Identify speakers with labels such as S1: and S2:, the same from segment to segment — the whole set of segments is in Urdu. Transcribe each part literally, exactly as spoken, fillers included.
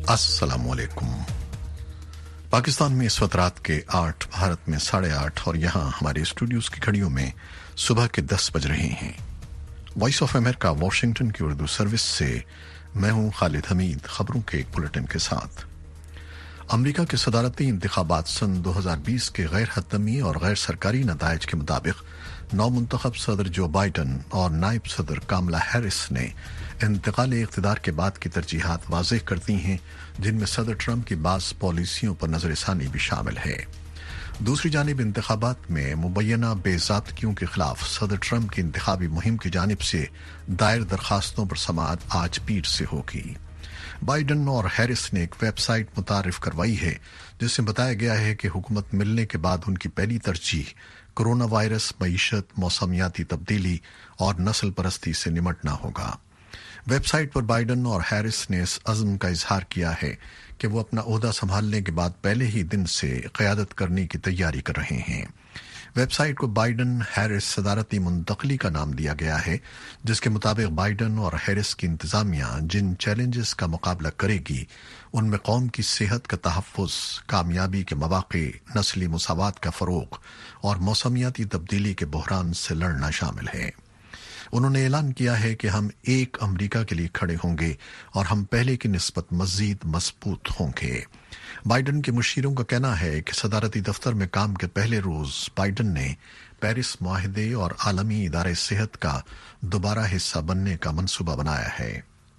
S1: अस्सलाम वालेकुम। पाकिस्तान में इस वक्त रात के आठ, भारत में साढ़े आठ और यहाँ हमारे स्टूडियोज की घड़ियों में सुबह के दस बज रहे हैं। वॉइस ऑफ अमेरिका वाशिंगटन की उर्दू सर्विस से मैं हूँ खालिद हमीद, खबरों के एक बुलेटिन के साथ। अमरीका के सदारती इंतखाबात सन दो हजार बीस के गैर हतमी और गैर सरकारी नताइज के मुताबिक नौ मुंतखब सदर जो बाइडन और नायब सदर कामला हैरिस ने इंतकाल इख्तिदार के बाद की तरजीहात वाज़ेह कर दी हैं, जिनमें सदर ट्रंप की बास पॉलिसियों पर नजरसानी भी शामिल है। दूसरी जानिब इंतखाबात में मुबैना बेज़ाब्तियों के खिलाफ सदर ट्रंप की इंतखाबी मुहिम की जानिब से दायर दरखास्तों पर समाअत आज पीर से होगी। बाइडन और हैरिस ने एक वेबसाइट मुतारिफ करवाई है जिसमें बताया गया है कि हुकूमत मिलने के बाद उनकी पहली तरजीह कोरोना वायरस, मईशत, मौसमियाती तब्दीली और नस्ल परस्ती से निमटना होगा। वेबसाइट पर बाइडन और हैरिस ने इस अज़्म का इजहार किया है कि वो अपना ओहदा संभालने के बाद पहले ही दिन से क़यादत करने की तैयारी कर रहे हैं। वेबसाइट को बाइडन हैरिस सदारती मुंतकली का नाम दिया गया है, जिसके मुताबिक बाइडन और हैरिस की इंतजामिया जिन चैलेंजेस का मुकाबला करेगी उनमें कौम की सेहत का तहफ़्फ़ुज़, कामयाबी के मौक़े, नस्ली मुसावात का फ़रोग़ और मौसमियाती तब्दीली के बहरान से लड़ना शामिल है। उन्होंने ऐलान किया है कि हम एक अमरीका के लिए खड़े होंगे और हम पहले की निस्बत मज़ीद मजबूत होंगे। बाइडन के मुशीरों का कहना है कि सदारती दफ्तर में काम के पहले रोज बाइडन ने पेरिस मुआहदे और आलमी इदारे सेहत का दोबारा हिस्सा बनने का मंसूबा बनाया है।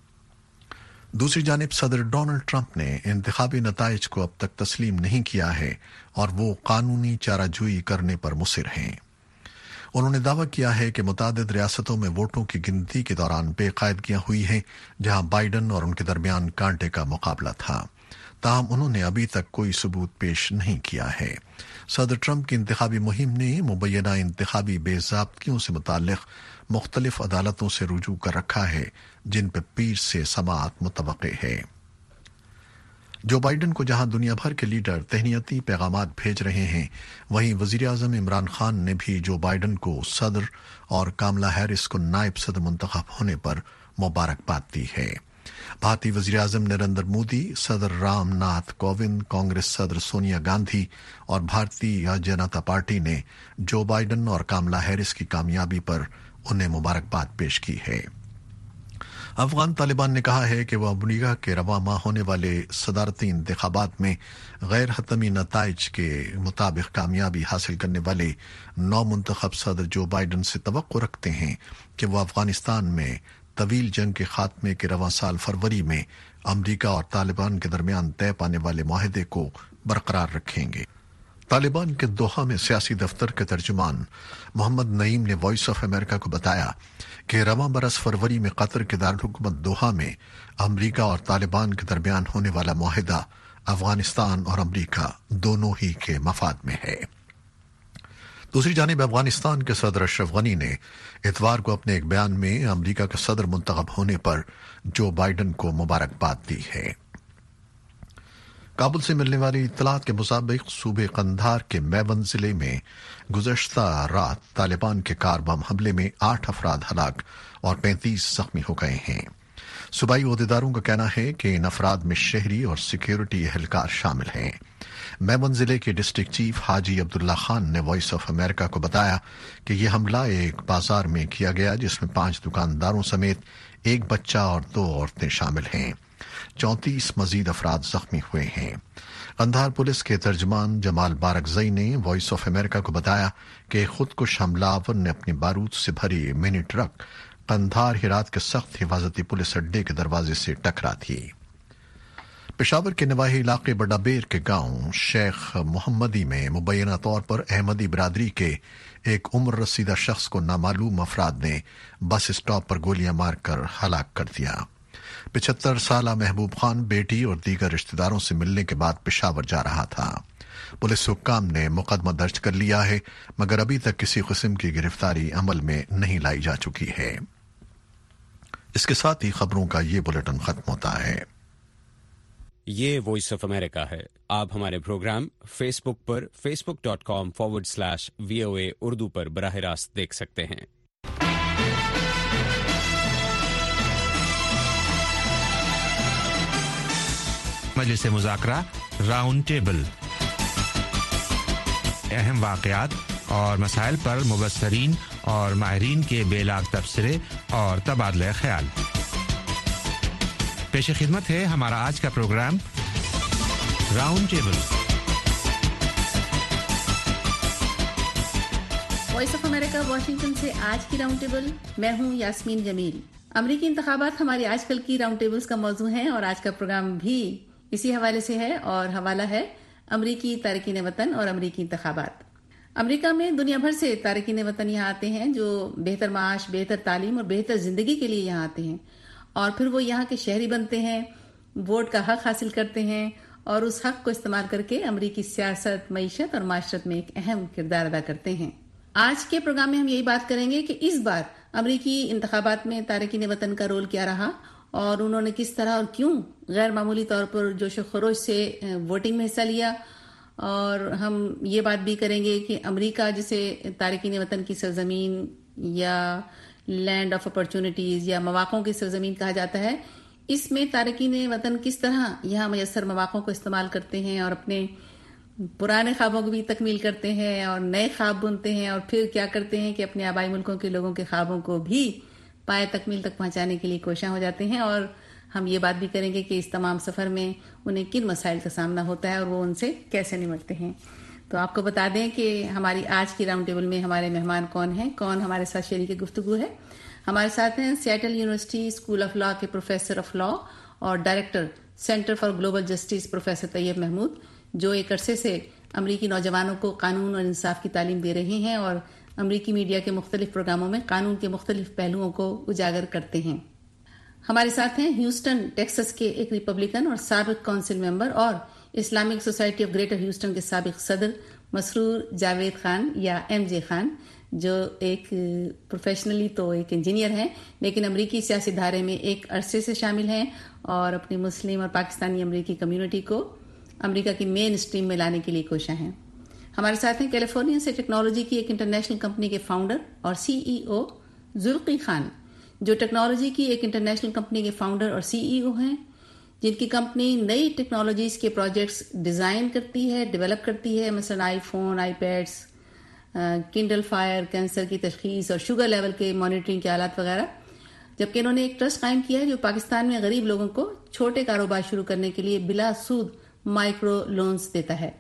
S1: दूसरी जानिब सदर डोनाल्ड ट्रंप ने इंतखाबी नताइज को अब तक तस्लीम नहीं किया है और वो कानूनी चाराजोई करने पर मुसिर हैं। उन्होंने दावा किया है कि मुतादिद रियासतों में वोटों की गिनती के दौरान बेकायदगियां हुई हैं, जहां बाइडन और उनके दरमियान कांटे का मुकाबला था। ताहम उन्होंने अभी तक कोई सबूत पेश नहीं किया है। सदर ट्रंप की इंतखाबी मुहिम ने मुबैना इंतखाबी बेज़ाब्तियों से मुताल्लिक मुख्तलिफ अदालतों से रुजू कर रखा है, जिन पर पीर से समाअत मुतवक्के है। जो बाइडन को जहां दुनिया भर के लीडर तहनीती पैगामात भेज रहे हैं, वहीं वजीर आजम इमरान खान ने भी जो बाइडन को सदर और कामला हैरिस को नायब सदर मुंतखब होने पर मुबारकबाद दी है। भारतीय वजीर आजम नरेंद्र मोदी, सदर राम नाथ कोविंद, कांग्रेस सदर सोनिया गांधी और भारतीय जनता पार्टी ने जो बाइडन और कामला हैरिस की कामयाबी पर उन्हें मुबारकबाद पेश की है। अफगान तालिबान ने कहा है कि वह अमरीका के रवा माह होने वाले सदारती इंतखाबात में गैर हतमी नताइज के मुताबिक कामयाबी हासिल करने वाले नौ मुंतखब सदर जो बाइडन से तवक्को रखते हैं कि वह अफगानिस्तान में तवील जंग के खात्मे के रवा साल फरवरी में अमरीका और तालिबान के दरमियान तय पाने वाले मुआहदे को बरकरार रखेंगे। तालिबान के दोहा में सियासी दफ्तर के तर्जुमान मोहम्मद नईम ने वॉइस ऑफ अमेरिका को बताया कि रवा बरस फरवरी में कतर के दारुलहुकूमत दोहा में अमरीका और तालिबान के दरमियान होने वाला मुआहदा अफगानिस्तान और अमरीका दोनों ही के मफाद में है। दूसरी जानिब अफगानिस्तान के सदर अशरफ गनी ने इतवार को अपने एक बयान में अमरीका के सदर मुंतखब होने पर जो बाइडन को मुबारकबाद दी है। काबुल से मिलने वाली इत्तलात के मुताबिक सूबे कंधार के मैवन जिले में गुज़श्ता रात तालिबान के कार बम हमले में आठ अफराद हलाक और पैंतीस जख्मी हो गए हैं। सूबाई ओहदेदारों का कहना है कि इन अफराद में शहरी और सिक्योरिटी एहलकार शामिल हैं। मैवन जिले के डिस्ट्रिक्ट चीफ हाजी अब्दुल्ला खान ने वॉइस ऑफ अमेरिका को बताया कि यह हमला एक बाजार में किया गया, जिसमें पांच दुकानदारों समेत एक बच्चा और दो औरतें शामिल हैं। चौंतीस मजीद अफराद जख्मी हुए हैं। कंधार पुलिस के तर्जमान जमाल बारकजई ने वॉइस ऑफ अमेरिका को बताया कि खुदकुश हमलावर ने अपनी बारूद से भरी मिनी ट्रक कंधार हिरात के सख्त हिफाजती पुलिस अड्डे के दरवाजे से टकरा थी। पेशावर के नवाही इलाके बडाबेर के गांव शेख मोहम्मदी में मुबैना तौर पर अहमदी बिरादरी के एक उम्र रसीदा शख्स को नामालूम अफराद ने बस स्टॉप पर गोलियां मारकर हलाक कर दिया। पिछहत्तर साला महबूब खान बेटी और दीगर रिश्तेदारों से मिलने के बाद पेशावर जा रहा था। पुलिस हुक्काम ने मुकदमा दर्ज कर लिया है, मगर अभी तक किसी किस्म की गिरफ्तारी अमल में नहीं लाई जा चुकी है। इसके साथ ही खबरों का ये बुलेटिन खत्म होता है।
S2: ये वॉइस ऑफ अमेरिका है। आप हमारे प्रोग्राम फेसबुक पर Facebook dot com forward slash V O A Urdu पर बराह रास्त देख सकते हैं।
S3: مجلس مذاکرہ راؤنڈ ٹیبل، اہم واقعات اور مسائل پر مبصرین اور ماہرین کے بے لاگ تبصرے اور تبادلہ خیال۔ پیش خدمت ہے ہمارا آج کا program round table.
S4: Voice of America Washington سے آج کی راؤنڈ ٹیبل، میں ہوں یاسمین جمیل۔ امریکی انتخابات ہماری آج کل کی راؤنڈ ٹیبلز کا موضوع ہیں اور آج کا پروگرام بھی اسی حوالے سے ہے اور حوالہ ہے امریکی تارکین وطن اور امریکی انتخابات۔ امریکہ میں دنیا بھر سے تارکین وطن یہاں آتے ہیں جو بہتر معاش، بہتر تعلیم اور بہتر زندگی کے لیے یہاں آتے ہیں، اور پھر وہ یہاں کے شہری بنتے ہیں، ووٹ کا حق حاصل کرتے ہیں اور اس حق کو استعمال کر کے امریکی سیاست، معیشت اور معاشرت میں ایک اہم کردار ادا کرتے ہیں۔ آج کے پروگرام میں ہم یہی بات کریں گے کہ اس بار امریکی انتخابات میں تارکین وطن کا رول کیا رہا اور انہوں نے کس طرح اور کیوں غیر معمولی طور پر جوش و خروش سے ووٹنگ میں حصہ لیا، اور ہم یہ بات بھی کریں گے کہ امریکہ جسے تارکین وطن کی سرزمین یا لینڈ آف اپرچونٹیز یا مواقعوں کی سرزمین کہا جاتا ہے، اس میں تارکین وطن کس طرح یہاں میسر مواقعوں کو استعمال کرتے ہیں اور اپنے پرانے خوابوں کو بھی تکمیل کرتے ہیں اور نئے خواب بنتے ہیں، اور پھر کیا کرتے ہیں کہ اپنے آبائی ملکوں کے لوگوں کے خوابوں کو بھی پائے تکمیل تک پہنچانے کے لیے کوشاں ہو جاتے ہیں، اور ہم یہ بات بھی کریں گے کہ اس تمام سفر میں انہیں کن مسائل کا سامنا ہوتا ہے اور وہ ان سے کیسے نمٹتے ہیں۔ تو آپ کو بتا دیں کہ ہماری آج کی راؤنڈ ٹیبل میں ہمارے مہمان کون ہیں، کون ہمارے ساتھ شریک گفتگو ہے۔ ہمارے ساتھ ہیں Seattle University school of law کے پروفیسر آف لا اور director centre for global justice professor Tayyab Mahmood, جو ایک عرصے سے امریکی نوجوانوں کو قانون اور انصاف کی تعلیم دے رہے ہیں اور امریکی میڈیا کے مختلف پروگراموں میں قانون کے مختلف پہلوؤں کو اجاگر کرتے ہیں۔ ہمارے ساتھ ہیں ہیوسٹن ٹیکساس کے ایک ریپبلکن اور سابق کونسل ممبر اور Islamic society of greater Houston کے سابق صدر مسرور جاوید خان یا ایم جے خان، جو ایک پروفیشنلی تو ایک انجینئر ہیں لیکن امریکی سیاسی دھارے میں ایک عرصے سے شامل ہیں اور اپنی مسلم اور پاکستانی امریکی کمیونٹی کو امریکہ کی مین اسٹریم میں لانے کے لیے کوشاں ہیں۔ ہمارے ساتھ ہیں کیلیفورنیا سے ٹیکنالوجی کی ایک انٹرنیشنل کمپنی کے فاؤنڈر اور سی ای او ذوالفقار خان، جو ٹیکنالوجی کی ایک انٹرنیشنل کمپنی کے فاؤنڈر اور سی ای او ہیں، جن کی کمپنی نئی ٹیکنالوجیز کے پروجیکٹس ڈیزائن کرتی ہے، ڈیولپ کرتی ہے، مثلا iPhone, iPads, Kindle Fire, cancer کی تشخیص اور شوگر لیول کے مانیٹرنگ کے آلات وغیرہ، جبکہ انہوں نے ایک ٹرسٹ قائم کیا ہے جو پاکستان میں غریب لوگوں کو چھوٹے کاروبار شروع کرنے کے لیے بلا سود مائکرو لونز دیتا ہے۔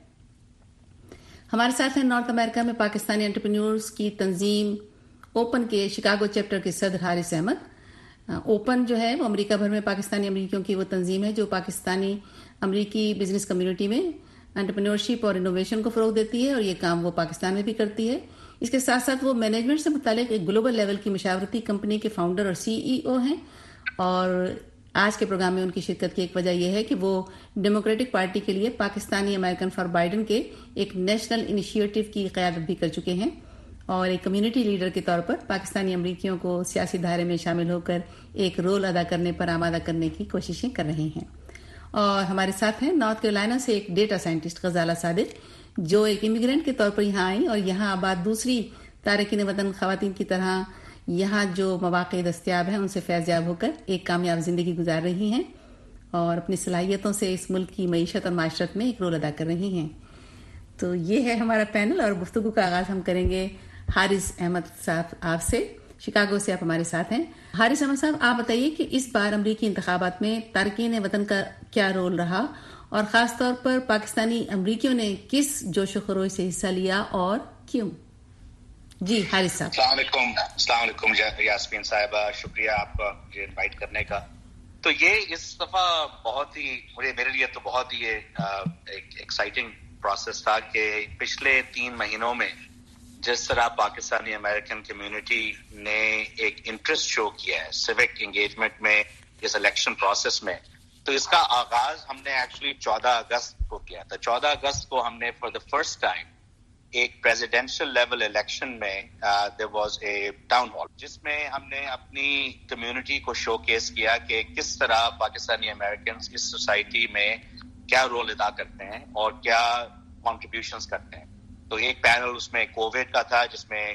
S4: ہمارے ساتھ ہیں نارتھ امریکہ میں پاکستانی انٹرپرینیورز کی تنظیم اوپن کے شکاگو چیپٹر کے صدر حارث احمد۔ اوپن جو ہے وہ امریکہ بھر میں پاکستانی امریکیوں کی وہ تنظیم ہے جو پاکستانی امریکی بزنس کمیونٹی میں انٹرپرینیورشپ اور انوویشن کو فروغ دیتی ہے، اور یہ کام وہ پاکستان میں بھی کرتی ہے۔ اس کے ساتھ ساتھ وہ مینجمنٹ سے متعلق ایک گلوبل لیول کی مشاورتی کمپنی کے فاؤنڈر اور سی ای او ہیں، اور آج کے پروگرام میں ان کی شرکت کی ایک وجہ یہ ہے کہ وہ ڈیموکریٹک پارٹی کے لیے پاکستانی امریکن فار بائیڈن کے ایک نیشنل انیشیٹو کی قیادت بھی کر چکے ہیں، اور ایک کمیونٹی لیڈر کے طور پر پاکستانی امریکیوں کو سیاسی دھارے میں شامل ہو کر ایک رول ادا کرنے پر آمادہ کرنے کی کوششیں کر رہے ہیں۔ اور ہمارے ساتھ ہیں نارتھ کیرولائنا سے ایک ڈیٹا سائنٹسٹ غزالہ صادق، جو ایک امیگرینٹ کے طور پر یہاں آئیں اور یہاں آباد دوسری تارکین وطن خواتین کی طرح یہاں جو مواقع دستیاب ہیں ان سے فیض یاب ہو کر ایک کامیاب زندگی گزار رہی ہیں اور اپنی صلاحیتوں سے اس ملک کی معیشت اور معاشرت میں ایک رول ادا کر رہی ہیں۔ تو یہ ہے ہمارا پینل، اور گفتگو کا آغاز ہم کریں گے حارث احمد صاحب آپ سے، شکاگو سے آپ ہمارے ساتھ ہیں۔ حارث احمد صاحب، آپ بتائیے کہ اس بار امریکی انتخابات میں تارکین وطن کا کیا رول رہا، اور خاص طور پر پاکستانی امریکیوں نے کس جوش و خروش سے حصہ لیا اور کیوں؟ جی حارث صاحب۔
S5: السلام علیکم السلام علیکم یاسمین صاحبہ، شکریہ آپ کا مجھے انوائٹ کرنے کا۔ تو یہ اس دفعہ بہت ہی مجھے میرے لیے تو بہت ہی ایک ایکسائٹنگ پروسیس تھا کہ پچھلے تین مہینوں میں جس طرح پاکستانی امریکن کمیونٹی نے ایک انٹرسٹ شو کیا ہے سیوک انگیجمنٹ میں اس الیکشن پروسیس میں، تو اس کا آغاز ہم نے ایکچولی چودہ اگست کو کیا تھا۔ چودہ اگست کو ہم نے فار دا فرسٹ ٹائم ایک پریزیڈینشل لیول الیکشن میں there was a town hall, جس میں ہم نے اپنی کمیونٹی کو شو کیس کیا کہ کس طرح پاکستانی امریکنز اس سوسائٹی میں کیا رول ادا کرتے ہیں اور کیا کنٹریبیوشنز کرتے ہیں۔ تو ایک پینل اس میں کووڈ کا تھا جس میں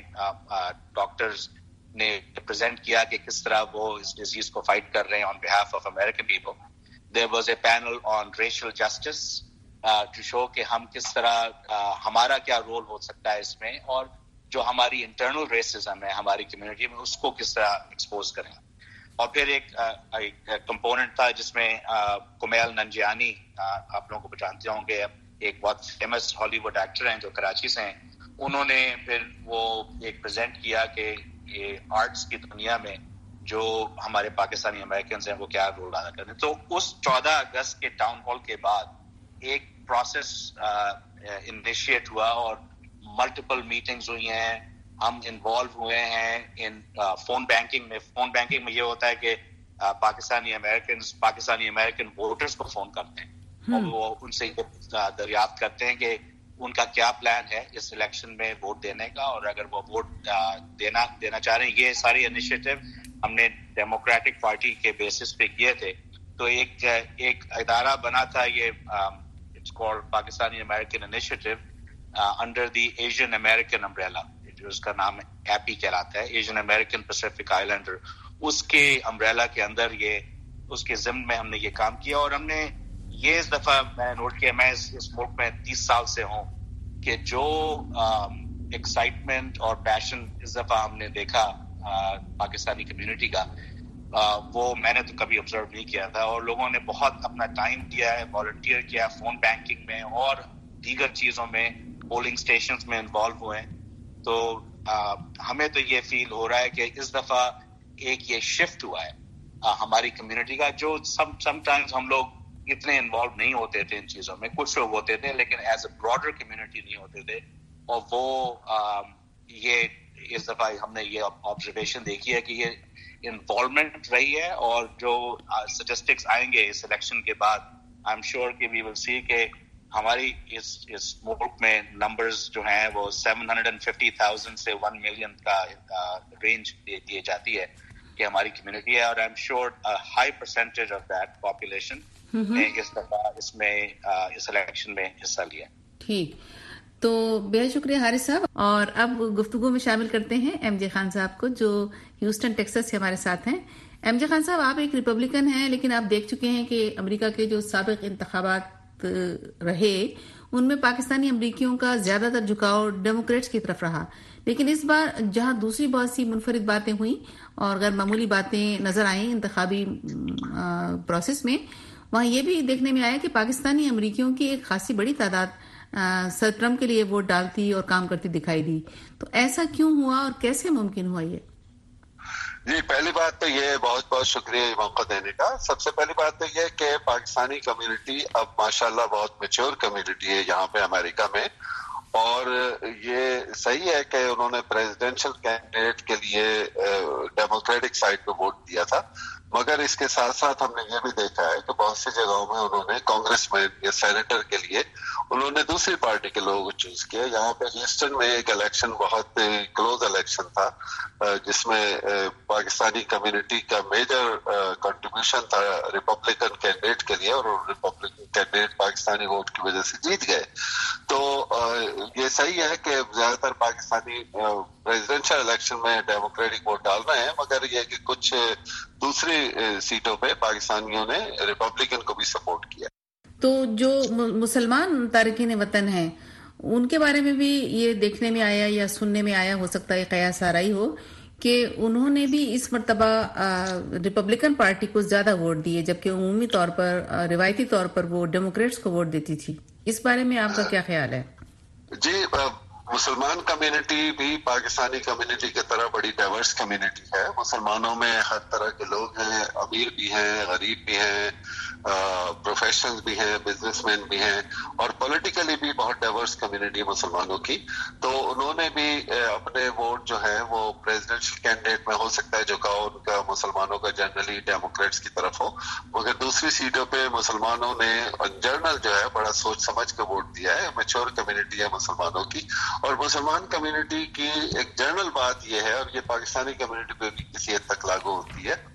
S5: ڈاکٹرز نے پریزنٹ کیا کہ کس طرح وہ اس ڈیزیز کو فائٹ کر رہے ہیں on behalf of American people. there was a panel on racial justice uh, to show کہ ہم کس طرح uh, ہمارا کیا رول ہو سکتا ہے اس میں, اور جو ہماری انٹرنل ریسزم ہے ہماری کمیونٹی میں اس کو کس طرح ایکسپوز کریں. اور پھر ایک کمپوننٹ تھا جس میں کمیل ننجیانی, آپ لوگوں کو جانتے ہوں گے, ایک بہت فیمس ہالی ووڈ ایکٹر ہیں جو کراچی سے ہیں. انہوں نے پھر وہ ایک پریزنٹ کیا کہ یہ آرٹس کی دنیا میں جو ہمارے پاکستانی امریکنز ہیں وہ کیا رول ادا کرتے ہیں. تو اس چودہ اگست کے ٹاؤن ہال کے بعد ایک پروسیس انیشیٹ ہوا اور ملٹیپل میٹنگز ہوئی ہیں, ہم انوالو ہوئے ہیں ان فون بینکنگ میں. فون بینکنگ میں یہ ہوتا ہے کہ Pakistani Americans Pakistani American voters کو فون کرتے ہیں اور وہ ان سے دریافت کرتے ہیں کہ ان کا کیا پلان ہے اس الیکشن میں ووٹ دینے کا, اور اگر وہ ووٹ دینا دینا چاہ رہے ہیں. یہ ساری انیشیٹو ہم نے ڈیموکریٹک پارٹی کے بیسس پہ کیے تھے. تو ایک ایک ادارہ بنا تھا, یہ it's called Pakistani American initiative under the Asian American umbrella, جو اس کا نام ایپی کہلاتا ہے, ایشین امریکن پیسیفک آئیلینڈر. اس کے امبریلا کے اندر یہ اس کے ضمن میں ہم نے یہ کام کیا. اور ہم نے یہ اس دفعہ میں نوٹ کیا, میں اس, اس ملک میں تیس سال سے ہوں, کہ جو ایکسائٹمنٹ اور پیشن اس دفعہ ہم نے دیکھا آ, پاکستانی کمیونٹی کا, آ, وہ میں نے تو کبھی آبزرو نہیں کیا تھا. اور لوگوں نے بہت اپنا ٹائم دیا ہے, والنٹیئر کیا فون بینکنگ میں اور دیگر چیزوں میں, پولنگ اسٹیشنز میں انوالو ہوئے. تو آ, ہمیں تو یہ فیل ہو رہا ہے کہ اس دفعہ ایک یہ شفٹ ہوا ہے آ, ہماری کمیونٹی کا, جو سم سم ٹائمز ہم لوگ اتنے انوالو نہیں ہوتے تھے ان چیزوں میں. کچھ لوگ ہوتے تھے لیکن ایز اے براڈر کمیونٹی نہیں ہوتے تھے. اور وہ آ, یہ اس دفعہ ہم نے یہ آبزرویشن دیکھی ہے کہ یہ انوالومنٹ رہی ہے. اور جو اسٹیٹسٹکس آئیں گے اس الیکشن کے بعد, آئی ایم شیور کہ وی ول سی کہ ہماری اس اس ملک میں نمبرز جو ہیں وہ seven hundred and fifty thousand سے ون ملین کا رینج دی جاتی ہے کہ ہماری کمیونٹی ہے. اور I'm sure high percentage of that population نے اس دفعہ اس میں اس الیکشن میں حصہ لیا.
S4: ٹھیک, تو بہت شکریہ حارث صاحب. اور اب گفتگو میں شامل کرتے ہیں ایم جے خان صاحب کو, جو ہیوسٹن ٹیکساس سے ہمارے ساتھ ہیں. ایم جے خان صاحب, آپ ایک ریپبلکن ہیں, لیکن آپ دیکھ چکے ہیں کہ امریکہ کے جو سابق انتخابات رہے ان میں پاکستانی امریکیوں کا زیادہ تر جھکاؤ ڈیموکریٹس کی طرف رہا. لیکن اس بار جہاں دوسری بہت سی منفرد باتیں ہوئیں اور غیر معمولی باتیں نظر آئیں انتخابی پروسیس میں, وہاں یہ بھی دیکھنے میں آیا کہ پاکستانی امریکیوں کی ایک خاصی بڑی تعداد سر ٹرمپ کے لیے ووٹ ڈالتی اور کام کرتی دکھائی دی. تو ایسا کیوں ہوا اور کیسے ممکن ہوا یہ؟
S6: جی, پہلی بات تو یہ, بہت بہت شکریہ یہ موقع دینے کا. سب سے پہلی بات تو یہ کہ پاکستانی کمیونٹی اب ماشاءاللہ بہت میچور کمیونٹی ہے یہاں پہ امریکہ میں. اور یہ صحیح ہے کہ انہوں نے پریزیڈینشل کینڈیڈیٹ کے لیے ڈیموکریٹک سائڈ پہ ووٹ دیا تھا, مگر اس کے ساتھ ساتھ ہم نے یہ بھی دیکھا ہے کہ بہت سی جگہوں میں انہوں نے کانگریس مین یا سینیٹر کے لیے انہوں نے دوسری پارٹی کے لوگوں کو چوز کیا. یہاں پہ ہیوسٹن میں ایک الیکشن بہت کلوز الیکشن تھا جس میں پاکستانی کمیونٹی کا میجر کنٹریبیوشن تھا ریپبلکن کینڈیڈیٹ کے لیے, اور ریپبلکن کینڈیڈیٹ پاکستانی ووٹ کی وجہ سے جیت گئے. تو یہ صحیح ہے کہ زیادہ تر پاکستانی پریزیڈینشل الیکشن میں ڈیموکریٹک ووٹ ڈال رہے ہیں, مگر یہ کہ کچھ دوسری سیٹوں پہ پاکستانیوں نے ریپبلکن کو بھی سپورٹ کیا.
S4: تو جو مسلمان تارکین وطن ہیں ان کے بارے میں بھی یہ دیکھنے میں آیا یا سننے میں آیا, ہو سکتا ہے قیاس آرائی ہو, کہ انہوں نے بھی اس مرتبہ ریپبلکن پارٹی کو زیادہ ووٹ دیے, جبکہ عمومی طور پر روایتی طور پر وہ ڈیموکریٹس کو ووٹ دیتی تھی. اس بارے میں آپ کا کیا خیال ہے؟
S6: جی, مسلمان کمیونٹی بھی پاکستانی کمیونٹی کی طرح بڑی ڈائیورس کمیونٹی ہے. مسلمانوں میں ہر طرح کے لوگ ہیں, امیر بھی ہیں, غریب بھی ہیں, پروفیشنلز بھی ہیں, بزنس مین بھی ہیں, اور پولیٹیکلی بھی بہت ڈائیورس کمیونٹی مسلمانوں کی. تو انہوں نے بھی اپنے ووٹ جو ہے وہ پریزیڈنشل کینڈیڈیٹ میں ہو سکتا ہے جھکاؤ ان کا مسلمانوں کا جنرلی ڈیموکریٹس کی طرف ہو, مگر دوسری سیٹوں پہ مسلمانوں نے جنرل جو ہے بڑا سوچ سمجھ کے ووٹ دیا ہے. میچور کمیونٹی ہے مسلمانوں کی, اور مسلمان کمیونٹی کی ایک جنرل بات یہ ہے, اور یہ پاکستانی کمیونٹی پہ بھی کسی حد تک لاگو ہوتی ہے,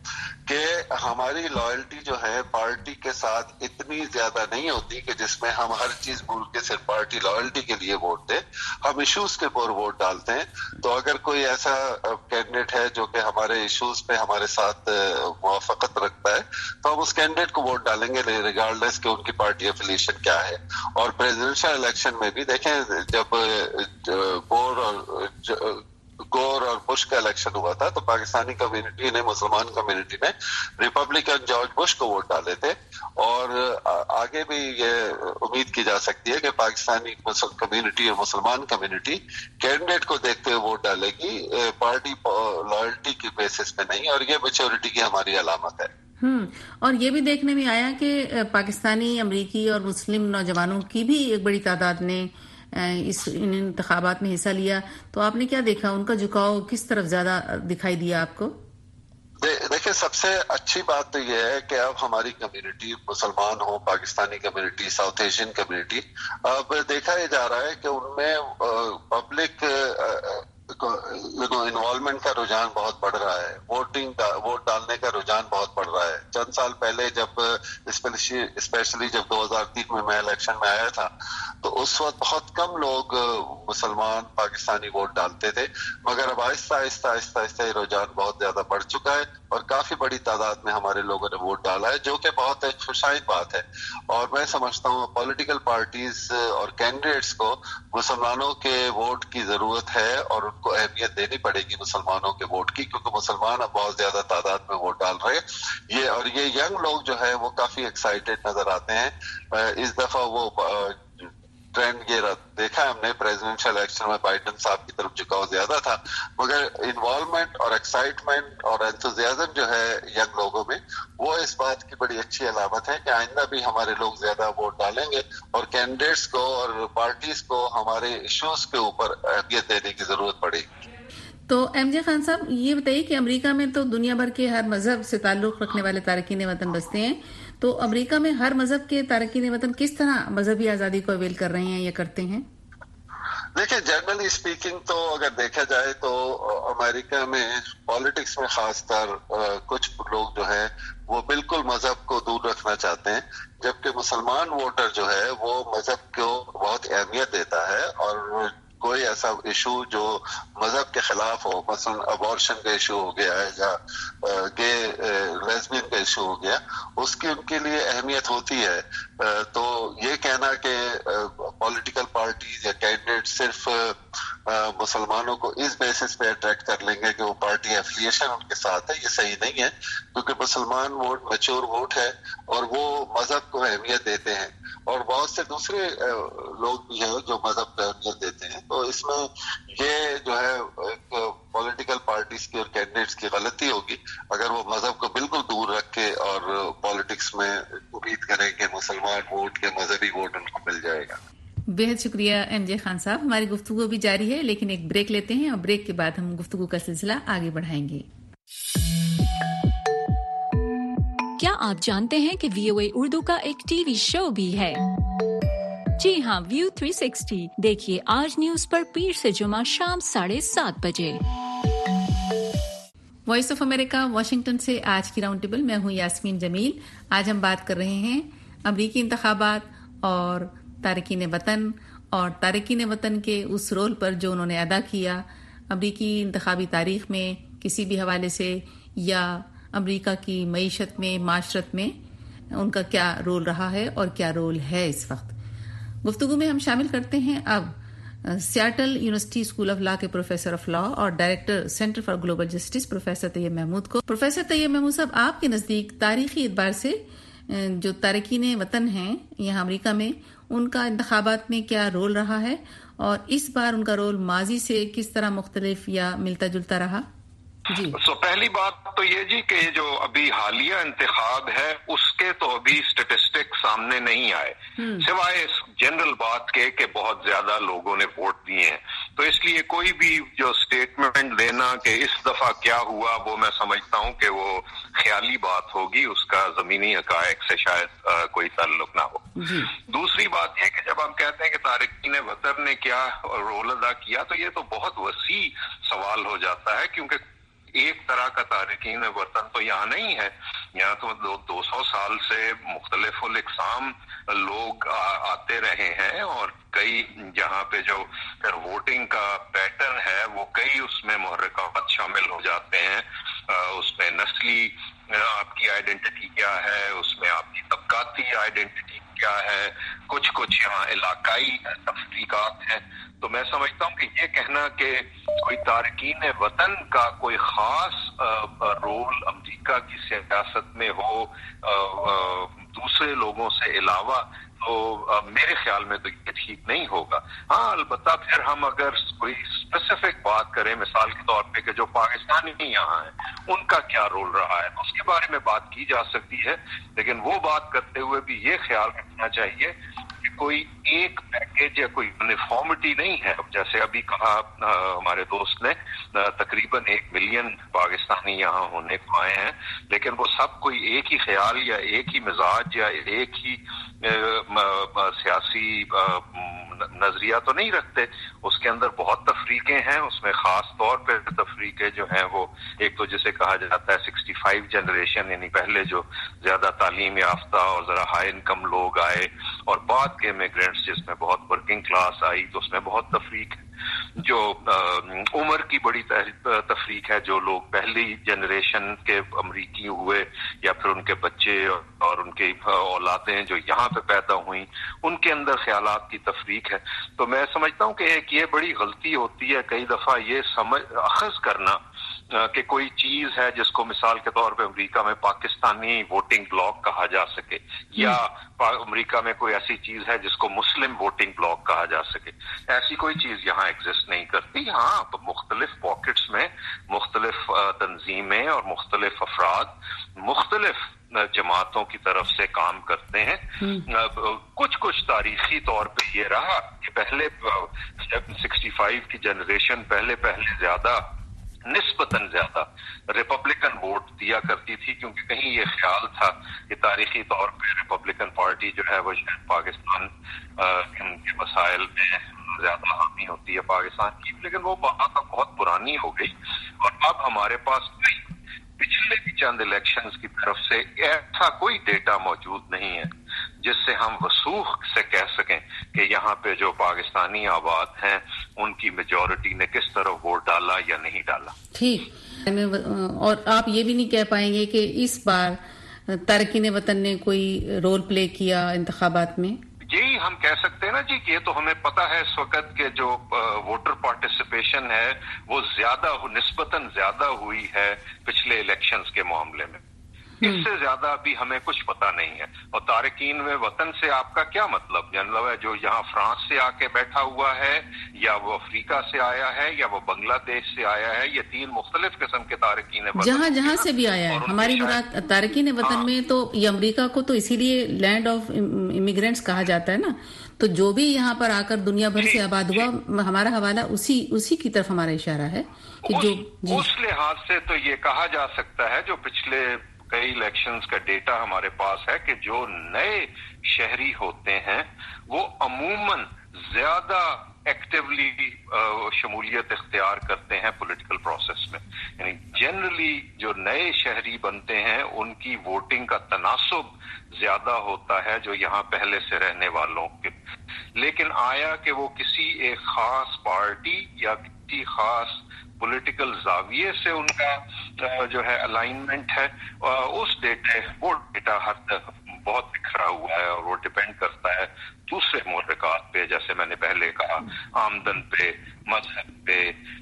S6: کہ ہماری لائلٹی جو ہے پارٹی کے ساتھ اتنی زیادہ نہیں ہوتی کہ جس میں ہم ہر چیز بھول کے صرف پارٹی لائلٹی کے لیے ووٹ دیں. ہم ایشوز کے اوپر ووٹ ڈالتے ہیں. تو اگر کوئی ایسا کینڈیڈیٹ ہے جو کہ ہمارے ایشوز پہ ہمارے ساتھ موافقت رکھتا ہے تو ہم اس کینڈیڈیٹ کو ووٹ ڈالیں گے ریگارڈلیس کہ ان کی پارٹی افیلیشن کیا ہے. اور پریزیڈنشل الیکشن میں بھی دیکھیں جب گور اور گور اور بش کا الیکشن ہوا تھا تو پاکستانی کمیونٹی نے مسلمان کمیونٹی نے ریپبلکن جارج بش کو ووٹ ڈالے تھے. اور آگے بھی یہ امید کی جا سکتی ہے کہ پاکستانی کمیونٹی اور مسلمان کمیونٹی کینڈیڈیٹ کو دیکھتے ہوئے ووٹ ڈالے گی, پارٹی لائلٹی کی بیسس پہ نہیں. اور یہ میچورٹی کی ہماری علامت ہے.
S4: ہوں اور یہ بھی دیکھنے میں آیا کہ پاکستانی, امریکی اور مسلم نوجوانوں کی بھی ایک بڑی تعداد نے اس ان انتخابات میں حصہ لیا. تو آپ نے کیا دیکھا, ان کا جھکاؤ کس طرف زیادہ دکھائی دیا آپ کو؟
S6: دیکھیں سب سے اچھی بات تو یہ ہے کہ اب ہماری کمیونٹی, مسلمان ہو, Pakistani community, south Asian community, اب دیکھا یہ جا رہا ہے کہ ان میں پبلک انوالومنٹ کا رجحان بہت بڑھ رہا ہے. ووٹنگ ووٹ ڈالنے کا رجحان بہت بڑھ رہا ہے. چند سال پہلے جب اسپیشلی جب دو ہزار تین میں میں الیکشن میں آیا تھا تو اس وقت بہت کم لوگ مسلمان پاکستانی ووٹ ڈالتے تھے, مگر اب آہستہ آہستہ آہستہ آہستہ یہ رجحان بہت زیادہ بڑھ چکا ہے اور کافی بڑی تعداد میں ہمارے لوگوں نے ووٹ ڈالا ہے, جو کہ بہت ایک خوشائن بات ہے. اور میں سمجھتا ہوں پولیٹیکل پارٹیز اور کینڈیڈیٹس کو مسلمانوں کے ووٹ کی ضرورت ہے اور ان کو اہمیت دینی پڑے گی مسلمانوں کے ووٹ کی, کیونکہ مسلمان اب بہت زیادہ تعداد میں ووٹ ڈال رہے ہیں یہ. اور یہ ینگ لوگ جو ہے وہ کافی ایکسائٹیڈ نظر آتے ہیں. اس دفعہ وہ ٹرینڈ یہ دیکھا ہم نے پریزیڈنشل الیکشن میں بائیڈن صاحب کی طرف جھکاؤ زیادہ تھا, مگر انوالومنٹ اور ایکسائٹمنٹ اور انتھوزیازم جو ہے ینگ لوگوں میں وہ اس بات کی بڑی اچھی علامت ہے کہ آئندہ بھی ہمارے لوگ زیادہ ووٹ ڈالیں گے اور کینڈیڈیٹس کو اور پارٹیز کو ہمارے ایشوز کے اوپر اہمیت دینے کی ضرورت پڑے گی.
S4: تو ایم جے خان صاحب یہ بتائیے کہ امریکہ میں تو دنیا بھر کے ہر مذہب سے تعلق رکھنے والے تارکین وطن بستے ہیں, تو امریکہ میں ہر مذہب کے تارکین وطن کس طرح مذہبی آزادی کو اویل کر رہے ہیں یا کرتے ہیں؟
S6: دیکھیں جنرلی اسپیکنگ تو اگر دیکھا جائے تو امریکہ میں پالیٹکس میں خاص طر کچھ لوگ جو ہیں وہ بالکل مذہب کو دور رکھنا چاہتے ہیں, جبکہ مسلمان ووٹر جو ہے وہ مذہب کو بہت اہمیت دیتا ہے. اور کوئی ایسا ایشو جو مذہب کے خلاف ہو, مثلا ابارشن کا ایشو ہو گیا ہے یا گے لیسبین کا ایشو ہو گیا, اس کی ان کے لیے اہمیت ہوتی ہے. تو یہ کہنا کہ پولیٹیکل پارٹیز یا کینڈیڈیٹ صرف مسلمانوں کو اس بیسس پہ اٹریکٹ کر لیں گے کہ وہ پارٹی ایفیلیشن ان کے ساتھ ہے, یہ صحیح نہیں ہے. کیونکہ مسلمان ووٹ میچور ووٹ ہے اور وہ مذہب کو اہمیت دیتے ہیں, اور بہت سے دوسرے لوگ بھی ہیں جو مذہب کو اہمیت دیتے ہیں. تو اس میں یہ جو ہے ایک پولیٹیکل پارٹیز کی اور کینڈیڈیٹس کی غلطی ہوگی اگر وہ مذہب کو بالکل دور رکھ کے اور پالیٹکس میں امید کریں کہ مسلمان ووٹ کے مذہبی ووٹ ان کو مل جائے گا.
S4: بہت شکریہ ایم جے خان صاحب. ہماری گفتگو بھی جاری ہے لیکن ایک بریک لیتے ہیں اور بریک کے بعد ہم گفتگو کا سلسلہ آگے بڑھائیں گے.
S7: کیا آپ جانتے ہیں کہ وی او اے اردو کا ایک ٹی وی شو بھی ہے؟ جی ہاں, ویو تھری سکسٹی. دیکھیے آج نیوز پر پیر سے جمعہ شام ساڑھے سات بجے.
S4: وائس آف امریکہ واشنگٹن سے آج کی راؤنڈ ٹیبل. میں ہوں یاسمین جمیل. آج ہم بات کر رہے ہیں امریکی انتخابات اور تارکین وطن اور تارکین وطن کے اس رول پر جو انہوں نے ادا کیا امریکی انتخابی تاریخ میں کسی بھی حوالے سے, یا امریکہ کی معیشت میں, معاشرت میں ان کا کیا رول رہا ہے اور کیا رول ہے اس وقت. گفتگو میں ہم شامل کرتے ہیں اب Seattle university school of law کے پروفیسر آف لا اور director centre for global justice professor Tayyab Mahmud کو. پروفیسر طیب محمود صاحب, آپ کے نزدیک تاریخی اعتبار سے جو تارکین وطن ہیں یہاں امریکہ میں, ان کا انتخابات میں کیا رول رہا ہے اور اس بار ان کا رول ماضی سے کس طرح مختلف یا ملتا جلتا رہا؟ جی
S8: سو پہلی بات تو یہ جی کہ جو ابھی حالیہ انتخاب ہے اس کے تو ابھی اسٹیٹسٹک سامنے نہیں آئے, سوائے اس جنرل بات کے کہ بہت زیادہ لوگوں نے ووٹ دیے ہیں. تو اس لیے کوئی بھی جو اسٹیٹمنٹ دینا کہ اس دفعہ کیا ہوا وہ میں سمجھتا ہوں کہ وہ خیالی بات ہوگی, اس کا زمینی حقائق سے شاید آ, کوئی تعلق نہ ہو.
S4: جی.
S8: دوسری بات یہ کہ جب ہم کہتے ہیں کہ تارکین وطن نے کیا رول ادا کیا تو یہ تو بہت وسیع سوال ہو جاتا ہے, کیونکہ ایک طرح کا تارکین وطن تو یہاں نہیں ہے. یہاں تو دو, دو سو سال سے مختلف الاقسام لوگ آتے رہے ہیں اور کئی جہاں پہ جو ووٹنگ کا پیٹرن ہے وہ کئی اس میں محرکات شامل ہو جاتے ہیں. اس میں نسلی آپ کی آئیڈینٹی کیا ہے, اس میں آپ کی طبقاتی آئیڈینٹی کیا ہے, کچھ کچھ یہاں علاقائی تفریقات ہیں. تو میں سمجھتا ہوں کہ یہ کہنا کہ کوئی تارکین وطن کا کوئی خاص رول امریکہ کی سیاست میں ہو دوسرے لوگوں سے علاوہ, تو میرے خیال میں تو یہ ٹھیک نہیں ہوگا. ہاں البتہ پھر ہم اگر کوئی اسپیسیفک بات کریں مثال کے طور پہ کہ جو پاکستانی یہاں ہیں ان کا کیا رول رہا ہے, اس کے بارے میں بات کی جا سکتی ہے. لیکن وہ بات کرتے ہوئے بھی یہ خیال رکھنا چاہیے کہ کوئی ایک پیکیج یا کوئی یونیفارمٹی نہیں ہے. جیسے ابھی کہا ہمارے دوست نے تقریباً ایک ملین پاکستانی یہاں ہونے کو آئے ہیں, لیکن وہ سب کوئی ایک ہی خیال یا ایک ہی مزاج یا ایک ہی سیاسی نظریہ تو نہیں رکھتے. اس کے اندر بہت تفریقیں ہیں. اس میں خاص طور پہ تفریقیں جو ہیں وہ ایک تو جسے کہا جاتا ہے سکسٹی فائیو جنریشن, یعنی پہلے جو زیادہ تعلیم یافتہ اور ذرا ہائی انکم لوگ آئے, اور بعد کے امیگرینٹس جس میں بہت ورکنگ کلاس آئی تو اس میں بہت تفریق ہے. جو عمر کی بڑی تفریق ہے, جو لوگ پہلی جنریشن کے امریکی ہوئے یا پھر ان کے بچے اور ان کی اولادیں جو یہاں پہ پیدا ہوئیں ان کے اندر خیالات کی تفریق ہے. تو میں سمجھتا ہوں کہ ایک یہ بڑی غلطی ہوتی ہے کئی دفعہ یہ سمجھ اخذ کرنا کہ کوئی چیز ہے جس کو مثال کے طور پہ امریکہ میں پاکستانی ووٹنگ بلاک کہا جا سکے, یا امریکہ میں کوئی ایسی چیز ہے جس کو مسلم ووٹنگ بلاک کہا جا سکے. ایسی کوئی چیز یہاں ایگزسٹ نہیں کرتی. ہاں مختلف پاکٹس میں مختلف تنظیمیں اور مختلف افراد مختلف جماعتوں کی طرف سے کام کرتے ہیں. کچھ کچھ تاریخی طور پہ یہ رہا کہ پہلے سکسٹی فائیو کی جنریشن پہلے پہلے زیادہ نسبتاً زیادہ ریپبلکن ووٹ دیا کرتی تھی, کیونکہ کہیں یہ خیال تھا کہ تاریخی طور پہ ریپبلکن پارٹی جو ہے وہ شاید پاکستان کے مسائل میں زیادہ حامی ہوتی ہے پاکستان کی. لیکن وہ بات اب بہت پرانی ہو گئی اور اب ہمارے پاس کوئی پچھلے بھی چند الیکشنز کی طرف سے ایسا کوئی ڈیٹا موجود نہیں ہے جس سے ہم وثوق سے کہہ سکیں کہ یہاں پہ جو پاکستانی آباد ہیں ان کی میجورٹی نے کس طرح ووٹ ڈالا یا نہیں ڈالا.
S4: ٹھیک, اور آپ یہ بھی نہیں کہہ پائیں گے کہ اس بار تارکین وطن نے کوئی رول پلے کیا انتخابات میں؟
S8: یہی ہم کہہ سکتے ہیں نا جی کہ یہ تو ہمیں پتہ ہے اس وقت کہ جو ووٹر پارٹیسپیشن ہے وہ زیادہ نسبتاً زیادہ ہوئی ہے پچھلے الیکشنز کے معاملے میں. اس سے زیادہ ابھی ہمیں کچھ پتہ نہیں ہے. اور تارکین میں وطن سے آپ کا کیا مطلب؟ مطلب ہے جو یہاں فرانس سے آ کے بیٹھا ہوا ہے, یا وہ افریقہ سے آیا ہے, یا وہ بنگلہ دیش سے آیا ہے. یہ تین مختلف قسم کے تارکین وطن
S4: جہاں جہاں سے بھی آیا ہے. ہماری مراد تارکین وطن میں تو یہ امریکہ کو تو اسی لیے لینڈ آف امیگرینٹس کہا جاتا ہے نا. تو جو بھی یہاں پر آ کر دنیا بھر سے آباد ہوا, ہمارا حوالہ اسی اسی کی طرف ہمارا اشارہ ہے کہ جو
S8: اس لحاظ سے تو یہ کہا جا سکتا ہے جو پچھلے کئی الیکشنز کا ڈیٹا ہمارے پاس ہے کہ جو نئے شہری ہوتے ہیں وہ عموماً زیادہ ایکٹیولی شمولیت اختیار کرتے ہیں پولیٹیکل پروسیس میں. یعنی جنرلی جو نئے شہری بنتے ہیں ان کی ووٹنگ کا تناسب زیادہ ہوتا ہے جو یہاں پہلے سے رہنے والوں کے. لیکن آیا کہ وہ کسی ایک خاص پارٹی یا کسی خاص پولیٹیکل زاویے سے ان کا جو ہے الائنمنٹ ہے, اس ڈیٹے وہ ڈیٹا ہر بہت بکھرا ہوا ہے اور وہ ڈیپینڈ کرتا ہے دوسرے محرکات پہ, جیسے میں نے پہلے کہا آمدن پہ, مذہب پہ,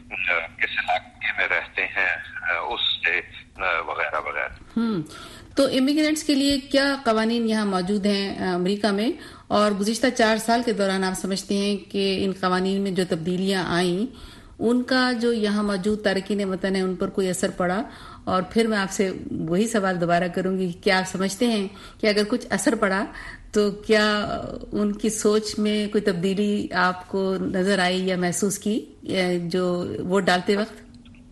S8: کس علاقے میں رہتے ہیں اس سے وغیرہ وغیرہ.
S4: تو امیگرینٹس کے لیے کیا قوانین یہاں موجود ہیں امریکہ میں, اور گزشتہ چار سال کے دوران آپ سمجھتے ہیں کہ ان قوانین میں جو تبدیلیاں آئیں ان کا جو یہاں موجود تارکین وطن ہے ان پر کوئی اثر پڑا؟ اور پھر میں آپ سے وہی سوال دوبارہ کروں گی, کیا آپ سمجھتے ہیں کہ اگر کچھ اثر پڑا تو کیا ان کی سوچ میں کوئی تبدیلی آپ کو نظر آئی یا محسوس کی جو ووٹ ڈالتے وقت؟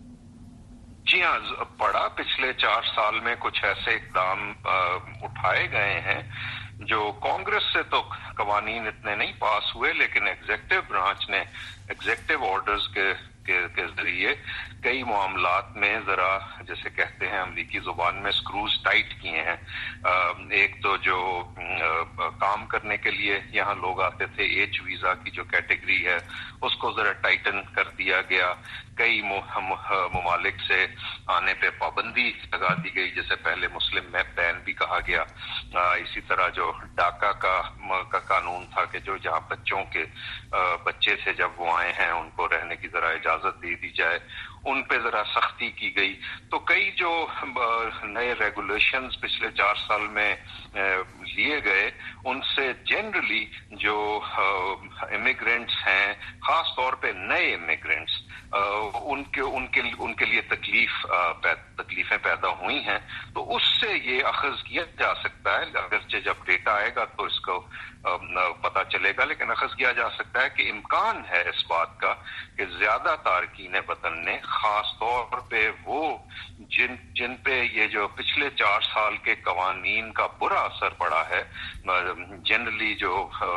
S8: جی ہاں, پڑا. پچھلے چار سال میں کچھ ایسے اقدام اٹھائے گئے ہیں جو کانگریس سے تو قوانین اتنے نہیں پاس ہوئے, لیکن ایگزیکٹو برانچ نے ایگزیکٹو آرڈرز کے کے, کے ذریعے کئی معاملات میں ذرا جیسے کہتے ہیں امریکی زبان میں اسکروز ٹائٹ کیے ہیں. ایک تو جو کام کرنے کے لیے یہاں لوگ آتے تھے ایچ ویزا کی جو کیٹیگری ہے اس کو ذرا ٹائٹن کر دیا گیا. کئی ممالک سے آنے پہ پابندی لگا دی گئی, جیسے پہلے مسلم بین بھی کہا گیا. اسی طرح جو ڈاکا کا, کا قانون تھا کہ جو جہاں بچوں کے بچے سے جب وہ آئے ہیں ان کو رہنے کی ذرا اجازت دے دی جائے, ان پہ ذرا سختی کی گئی. تو کئی جو نئے ریگولیشنز پچھلے چار سال میں لیے گئے ان سے جنرلی جو امیگرینٹس ہیں, خاص طور پہ نئے امیگرینٹس, ان کے ان کے ان کے لیے تکلیف تکلیفیں پیدا ہوئی ہیں. تو اس سے یہ اخذ کیا جا سکتا ہے, اگرچہ جب ڈیٹا آئے گا تو اس کو پتہ چلے گا, لیکن اخذ کیا جا سکتا ہے کہ امکان ہے اس بات کا کہ زیادہ تارکین وطن نے, خاص طور پہ وہ جن جن پہ یہ جو پچھلے چار سال کے قوانین کا برا اثر پڑا ہے, جنرلی جو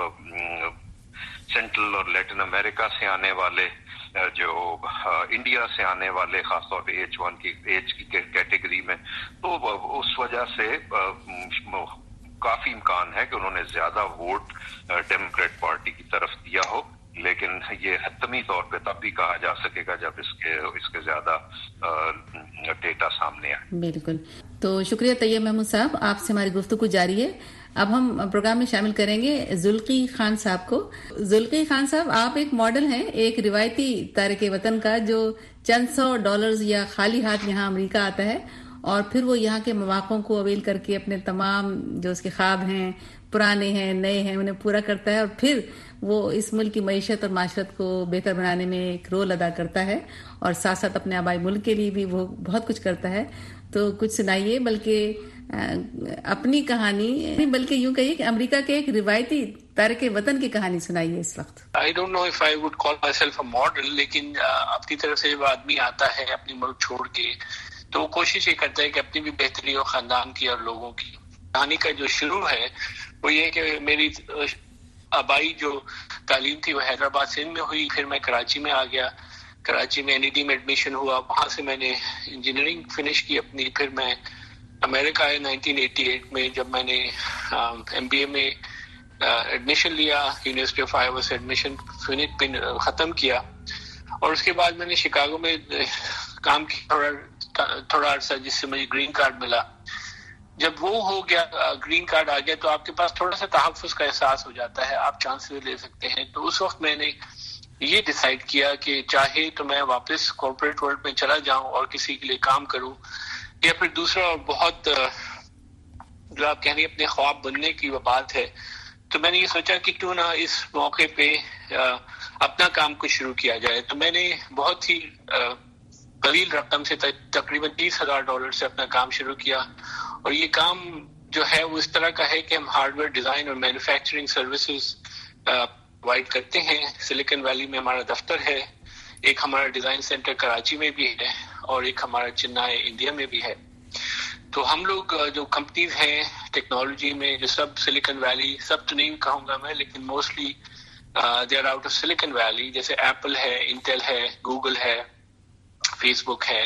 S8: سینٹرل اور لیٹن امریکہ سے آنے والے, جو انڈیا سے آنے والے, خاص طور پہ ایچ ون کی ایج کی کیٹیگری میں, تو اس وجہ سے کافی امکان ہے کہ انہوں نے زیادہ ووٹ ڈیموکریٹ پارٹی کی طرف دیا ہو. لیکن یہ حتمی طور پہ تب بھی کہا جا سکے گا جب اس کے اس کے زیادہ ڈیٹا سامنے آئے.
S4: بالکل. تو شکریہ طیب محمود صاحب, آپ سے ہماری گفتگو جاری ہے. اب ہم پروگرام میں شامل کریں گے ذوالقی خان صاحب کو. ذوالقی خان صاحب, آپ ایک ماڈل ہیں, ایک روایتی تارک وطن کا جو چند سو ڈالرز یا خالی ہاتھ یہاں امریکہ آتا ہے اور پھر وہ یہاں کے مواقع کو اویل کر کے اپنے تمام جو اس کے خواب ہیں, پرانے ہیں نئے ہیں, انہیں پورا کرتا ہے اور پھر وہ اس ملک کی معیشت اور معاشرت کو بہتر بنانے میں ایک رول ادا کرتا ہے اور ساتھ ساتھ اپنے آبائی ملک کے لیے بھی وہ بہت کچھ کرتا ہے. تو کچھ سنائیے, بلکہ اپنی کہانی, بلکہ یوں کہیے کہ امریکہ کے ایک روایتی تارک وطن کی کہانی سنائیے اس وقت.
S9: I don't know if I would call myself a model, لیکن اپنی طرف سے جب آدمی آتا ہے اپنی ملک چھوڑ کے تو کوشش یہ کرتا ہے کہ اپنی بھی بہتری ہو, خاندان کی اور لوگوں کی. کہانی کا جو شروع ہے وہ یہ کہ میری آبائی جو تعلیم تھی وہ حیدرآباد سندھ میں ہوئی, پھر میں کراچی میں آ گیا, کراچی میں این ای ڈی میں ایڈمیشن ہوا, وہاں سے میں نے انجینئرنگ فنش کی اپنی. پھر میں امریکہ آیا نائنٹین ایٹی ایٹ میں, جب میں نے ایم بی اے میں ایڈمیشن لیا, یونیورسٹی آف آئیوا سے ایڈمیشن ختم کیا, اور اس کے بعد میں نے شکاگو میں کام کیا تھوڑا تھوڑا عرصہ, جس سے مجھے گرین کارڈ ملا. جب وہ ہو گیا, گرین کارڈ آ گیا, تو آپ کے پاس تھوڑا سا تحفظ کا احساس ہو جاتا ہے, آپ چانسز لے سکتے ہیں. تو اس وقت میں نے یہ ڈیسائیڈ کیا کہ چاہے تو میں واپس کارپوریٹ ورلڈ میں چلا جاؤں اور کسی کے لیے کام کروں, یا پھر دوسرا اور بہت جو آپ کہہ رہے اپنے خواب بننے کی وہ بات ہے. تو میں نے یہ سوچا کہ کیوں نہ اس موقع پہ اپنا کام کو شروع کیا جائے. تو میں نے بہت ہی قلیل رقم سے تقریباً تیس ہزار ڈالر سے اپنا کام شروع کیا, اور یہ کام جو ہے وہ اس طرح کا ہے کہ ہم ہارڈ ویئر ڈیزائن اور مینوفیکچرنگ سروسز پرووائڈ کرتے ہیں. سلیکن ویلی میں ہمارا دفتر ہے, ایک ہمارا ڈیزائن سینٹر کراچی میں بھی ہے, اور ایک ہمارا چنئی انڈیا میں بھی ہے. تو ہم لوگ جو کمپنیز ہیں ٹیکنالوجی میں, جو سب سلیکن ویلی, سب تو نہیں کہوں گا میں, لیکن mostly they are out of silicon valley, جیسے ایپل ہے, انٹیل ہے, گوگل ہے, فیس بک ہے,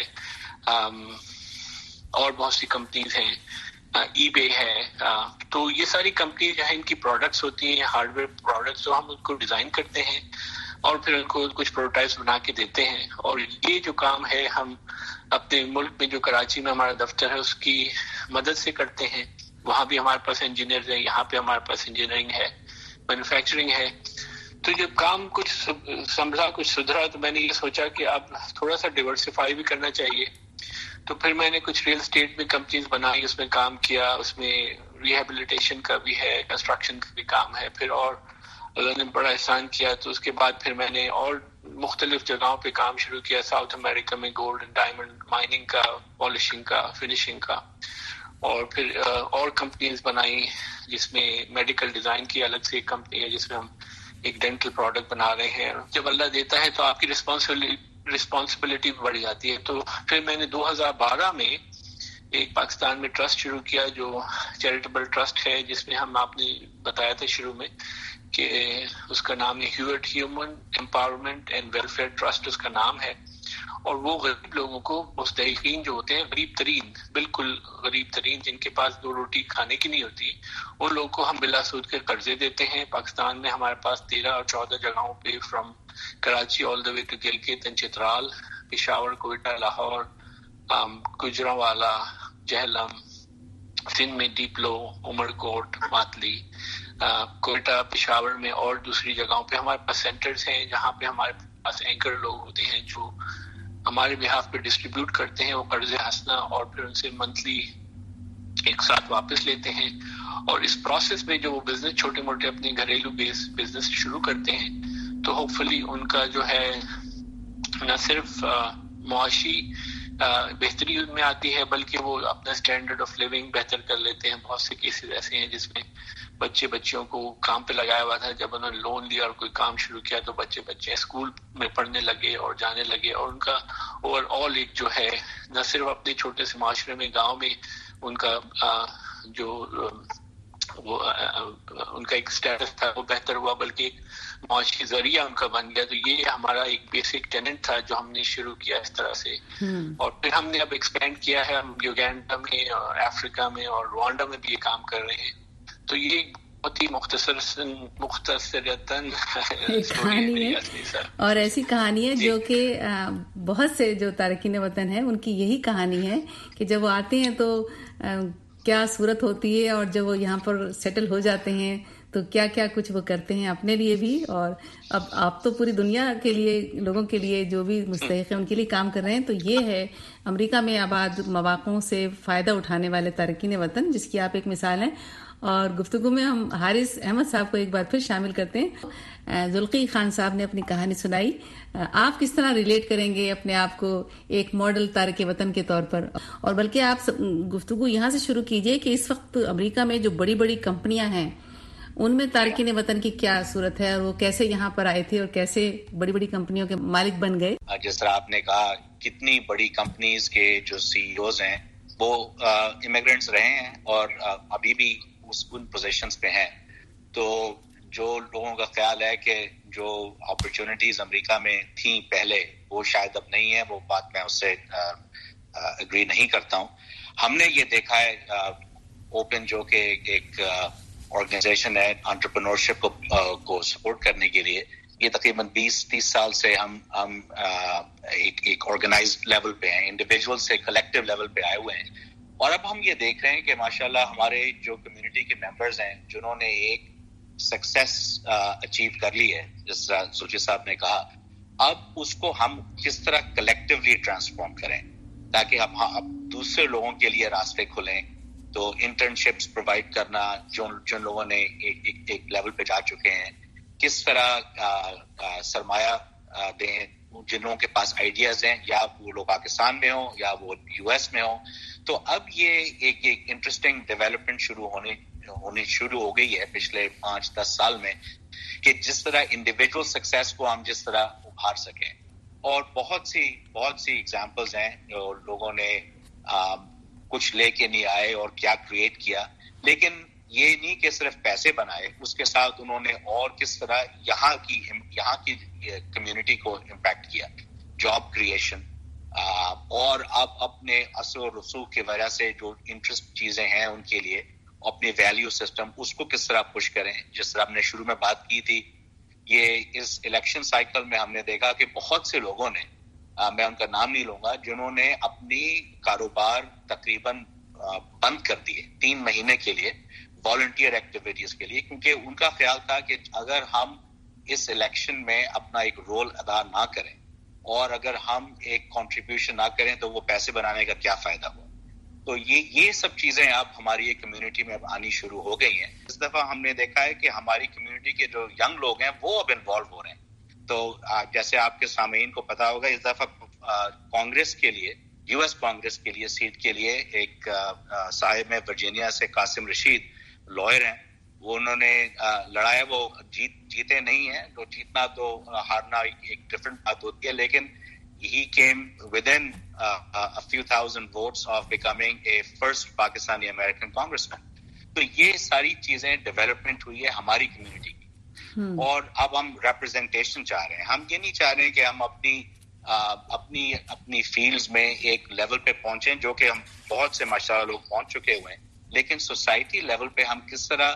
S9: اور بہت سی کمپنیز ہیں, ای بے ہے. تو یہ ساری کمپنی جو ہیں ان کی پروڈکٹس ہوتی ہیں, ہارڈ ویئر پروڈکٹس, جو ہم ان کو ڈیزائن کرتے ہیں اور پھر ان کو کچھ پروٹوٹائپس بنا کے دیتے ہیں. اور یہ جو کام ہے ہم اپنے ملک میں, جو کراچی میں ہمارا دفتر ہے, اس کی مدد سے کرتے ہیں. وہاں بھی ہمارے پاس انجینئرز ہیں, یہاں پہ ہمارے پاس انجینئرنگ ہے, مینوفیکچرنگ ہے. تو جب کام کچھ سنبھلا, کچھ سدھرا, تو میں نے یہ سوچا کہ اب تھوڑا سا ڈیورسیفائی بھی کرنا چاہیے. تو پھر میں نے کچھ ریئل اسٹیٹ میں کمپنیز بنائی, اس میں کام کیا. اس میں ریہیبلیٹیشن کا بھی ہے, کنسٹرکشن کا بھی کام ہے. پھر اور اللہ نے بڑا احسان کیا, تو اس کے بعد پھر میں نے اور مختلف جگہوں پہ کام شروع کیا. ساؤتھ امریکہ میں گولڈ اینڈ ڈائمنڈ مائننگ کا, پالشنگ کا, فنشنگ کا. اور پھر اور کمپنیز بنائی, جس میں میڈیکل ڈیزائن کی الگ سے ایک کمپنی ہے, جس میں ہم ایک ڈینٹل پروڈکٹ بنا رہے ہیں. جب اللہ دیتا ہے تو آپ کی رسپانسبلٹی رسپانسبلٹی بڑھ جاتی ہے. تو پھر میں نے دو ہزار بارہ میں ایک پاکستان میں ٹرسٹ شروع کیا, جو چیریٹیبل ٹرسٹ ہے, جس میں ہم, آپ نے بتایا تھا شروع میں کہ اس کا نام ہے ہیوٹ human empowerment and welfare trust اس کا نام ہے، اور وہ غریب لوگوں کو، مستحقین جو ہوتے ہیں، غریب ترین، بالکل غریب ترین، جن کے پاس دو روٹی کھانے کی نہیں ہوتی، ان لوگوں کو ہم بلا سود کے قرضے دیتے ہیں۔ پاکستان میں ہمارے پاس تیرہ اور چودہ جگہوں پہ، from Karachi all the way to Gilgit and Chitral, Peshawar, Quetta, Lahore, Gujranwala, Jhelum, Sindh میں ڈیپلو، عمر کوٹ، ماتلی، کوئٹہ، پشاور میں اور دوسری جگہوں پہ ہمارے پاس سینٹرز ہیں جہاں پہ ہمارے پاس اینکر لوگ ہوتے ہیں جو ہمارے بہاف پہ ڈسٹریبیوٹ کرتے ہیں وہ قرض حسنہ، اور پھر ان سے منتھلی ایک ساتھ واپس لیتے ہیں۔ اور اس پروسیس میں جو وہ بزنس چھوٹے موٹے اپنے گھریلو بیس بزنس شروع کرتے ہیں تو ہوپ فلی ان کا جو ہے نہ صرف معاشی بہتری ان میں آتی ہے بلکہ وہ اپنا اسٹینڈرڈ آف لیونگ بہتر کر لیتے ہیں۔ بہت سے کیسز ایسے ہیں جس میں بچے بچیوں کو کام پہ لگایا ہوا تھا، جب انہوں نے لون لیا اور کوئی کام شروع کیا تو بچے بچے اسکول میں پڑھنے لگے اور جانے لگے، اور ان کا اوور آل ایک جو ہے نہ صرف اپنے چھوٹے سے معاشرے میں، گاؤں میں ان کا جو وہ ان کا ایک اسٹیٹس تھا وہ بہتر ہوا، بلکہ ایک معاشی ذریعہ ان کا بن گیا۔ تو یہ ہمارا ایک بیسک ٹیننٹ تھا جو ہم نے شروع کیا اس طرح سے، اور پھر ہم نے اب ایکسپینڈ کیا ہے، ہم یوگینڈا میں اور افریقہ میں اور روانڈا میں بھی یہ کام کر رہے ہیں۔ تو یہ بہت ہی مختصر مختصرتاً
S4: کہانی ہے، اور ایسی کہانی ہے جو کہ بہت سے جو تارکین وطن ہیں ان کی یہی کہانی ہے کہ جب وہ آتے ہیں تو کیا صورت ہوتی ہے، اور جب وہ یہاں پر سیٹل ہو جاتے ہیں تو کیا کیا کچھ وہ کرتے ہیں اپنے لیے بھی، اور اب آپ تو پوری دنیا کے لیے، لوگوں کے لیے جو بھی مستحق ہیں ان کے لیے کام کر رہے ہیں۔ تو یہ ہے امریکہ میں آباد مواقعوں سے فائدہ اٹھانے والے تارکین وطن، جس کی آپ ایک مثال ہیں۔ اور گفتگو میں ہم حارث احمد صاحب کو ایک بار پھر شامل کرتے ہیں۔ ذوالقی خان صاحب نے اپنی کہانی سنائی، آپ کس طرح ریلیٹ کریں گے اپنے آپ کو ایک ماڈل تارک وطن کے طور پر؟ اور بلکہ آپ گفتگو یہاں سے شروع کیجئے کہ اس وقت امریکہ میں جو بڑی بڑی کمپنیاں ہیں ان میں تارکین وطن کی کیا صورت ہے، اور وہ کیسے یہاں پر آئے تھے اور کیسے بڑی بڑی کمپنیوں کے مالک بن گئے؟
S5: جس طرح آپ نے کہا، کتنی بڑی کمپنیز کے جو سی ای اوز ہیں وہ امیگرینٹس رہے ہیں اور ابھی بھی ان پوزیشنز پہ ہیں۔ تو جو لوگوں کا خیال ہے کہ جو اپرچونٹیز امریکہ میں تھیں پہلے وہ شاید اب نہیں ہے، وہ بات میں اس سے اگری نہیں کرتا ہوں۔ ہم نے یہ دیکھا ہے، اوپن جو کہ ایک آرگنائزیشن ہے انٹرپرینورشپ کو کو سپورٹ کرنے کے لیے، یہ تقریباً بیس تیس سال سے ہم ہم ایک ایک آرگنائزڈ لیول پہ ہیں، انڈیویجول سے کلیکٹیو لیول پہ آئے ہوئے ہیں۔ اور اب ہم یہ دیکھ رہے ہیں کہ ماشاءاللہ ہمارے جو کمیونٹی کے ممبرز ہیں جنہوں نے ایک سکسیس اچیو کر لی ہے، جس طرح سوچی صاحب نے کہا، اب اس کو ہم کس طرح کلیکٹیولی ٹرانسفارم کریں تاکہ ہم اب دوسرے لوگوں کے لیے راستے کھلیں۔ تو انٹرنشپس پرووائڈ کرنا، جو جن لوگوں نے ایک ایک, ایک لیول پہ جا چکے ہیں، کس طرح آ, آ, سرمایہ آ, دیں جن لوگوں کے پاس آئیڈیاز ہیں، یا وہ لوگ پاکستان میں ہوں یا وہ یو ایس میں ہوں۔ تو اب یہ ایک ایک انٹرسٹنگ ڈیولپمنٹ شروع ہونے ہونی شروع ہو گئی ہے پچھلے پانچ دس سال میں، کہ جس طرح انڈیویجول سکسیس کو ہم جس طرح ابھار سکیں۔ اور بہت سی بہت سی ایگزامپلز ہیں جو لوگوں نے آ, کچھ لے کے نہیں آئے اور کیا کریٹ کیا، لیکن یہ نہیں کہ صرف پیسے بنائے، اس کے ساتھ انہوں نے اور کس طرح یہاں کی یہاں کی کمیونٹی کو امپیکٹ کیا، جاب کریشن، اور اب اپنے اثر و رسوخ کی وجہ سے جو انٹرسٹ چیزیں ہیں ان کے لیے اپنی ویلیو سسٹم اس کو کس طرح پش کریں۔ جس طرح ہم نے شروع میں بات کی تھی، یہ اس الیکشن سائیکل میں ہم نے دیکھا کہ بہت سے لوگوں نے، میں ان کا نام نہیں لوں گا، جنہوں نے اپنی کاروبار تقریباً بند کر دیے تین مہینے کے لیے والنٹیئر ایکٹیویٹیز کے لیے، کیونکہ ان کا خیال تھا کہ اگر ہم اس الیکشن میں اپنا ایک رول ادا نہ کریں اور اگر ہم ایک کنٹریبیوشن نہ کریں تو وہ پیسے بنانے کا کیا فائدہ ہو۔ تو یہ یہ سب چیزیں اب ہماری کمیونٹی میں اب آنی شروع ہو گئی ہیں۔ اس دفعہ ہم نے دیکھا ہے کہ ہماری کمیونٹی کے جو ینگ لوگ ہیں وہ اب انوالو ہو رہے ہیں۔ تو جیسے آپ کے سامعین کو پتا ہوگا، اس دفعہ کانگریس کے لیے، یو ایس کانگریس کے لیے سیٹ کے لیے ایک صاحب میں ورجینیا سے، قاسم رشید لائر ہیں، وہ انہوں نے لڑایا، وہ جیت جیتے نہیں ہیں، تو جیتنا تو ہارنا ایک ڈفرنٹ بات ہوتی ہے، لیکن he came within uh, a few thousand votes of becoming a first Pakistani American congressman. تو یہ ساری چیزیں ڈیولپمنٹ ہوئی ہے ہماری کمیونٹی کی۔ اور اب ہم ریپرزینٹیشن چاہ رہے ہیں. ہم یہ نہیں چاہ رہے ہیں کہ ہم اپنی اپنی اپنی فیلڈز میں ایک لیول پہ پہنچیں جو کہ ہم بہت سے ماشاءاللہ لوگ پہنچ چکے ہوئے ہیں, لیکن سوسائٹی لیول پہ ہم کس طرح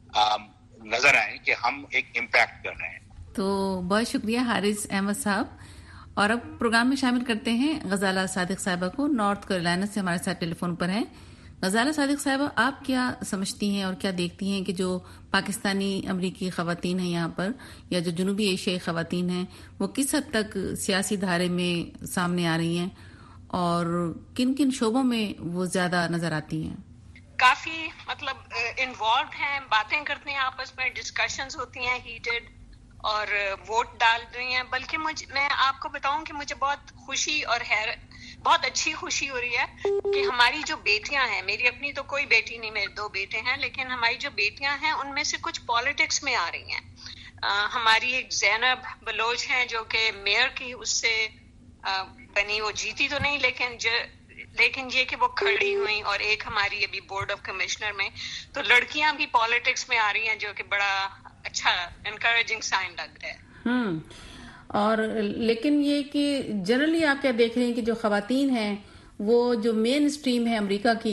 S5: نظر آئیں کہ ہم ایک امپیکٹ کر رہے ہیں. تو
S4: بہت شکریہ حارث احمد صاحب. اور اب پروگرام میں شامل کرتے ہیں غزالہ صادق صاحبہ کو, نارتھ کیرولینا سے ہمارے ساتھ ٹیلی فون پر ہیں. غزالہ صادق صاحبہ, آپ کیا سمجھتی ہیں اور کیا دیکھتی ہیں کہ جو پاکستانی امریکی خواتین ہیں یہاں پر, یا جو جنوبی ایشیائی خواتین ہیں, وہ کس حد تک سیاسی دھارے میں سامنے آ رہی ہیں اور کن کن شعبوں میں وہ زیادہ نظر آتی ہیں؟
S10: کافی مطلب انوالوڈ ہیں, باتیں کرتے ہیں آپس میں, ڈسکشنز ہوتی ہیں ہیٹڈ, اور ووٹ ڈال رہی ہیں. بلکہ مجھے میں آپ کو بتاؤں کہ مجھے بہت خوشی اور حیرت, بہت اچھی خوشی ہو رہی ہے کہ ہماری جو بیٹیاں ہیں, میری اپنی تو کوئی بیٹی نہیں, میرے دو بیٹے ہیں, لیکن ہماری جو بیٹیاں ہیں ان میں سے کچھ پالیٹکس میں آ رہی ہیں. آ, ہماری ایک زینب بلوچ ہیں جو کہ میئر کی اس سے آ, بنی, وہ جیتی تو نہیں لیکن جو, لیکن یہ کہ وہ کھڑی ہوئی, اور ایک ہماری ابھی بورڈ آف کمشنر میں. تو لڑکیاں بھی پالیٹکس میں آ رہی ہیں جو کہ بڑا اچھا انکریجنگ سائن لگ رہا ہے. ہم
S4: اور لیکن یہ کہ جنرلی آپ کیا دیکھ رہے ہیں کہ جو خواتین ہیں وہ جو مین اسٹریم ہے امریکہ کی,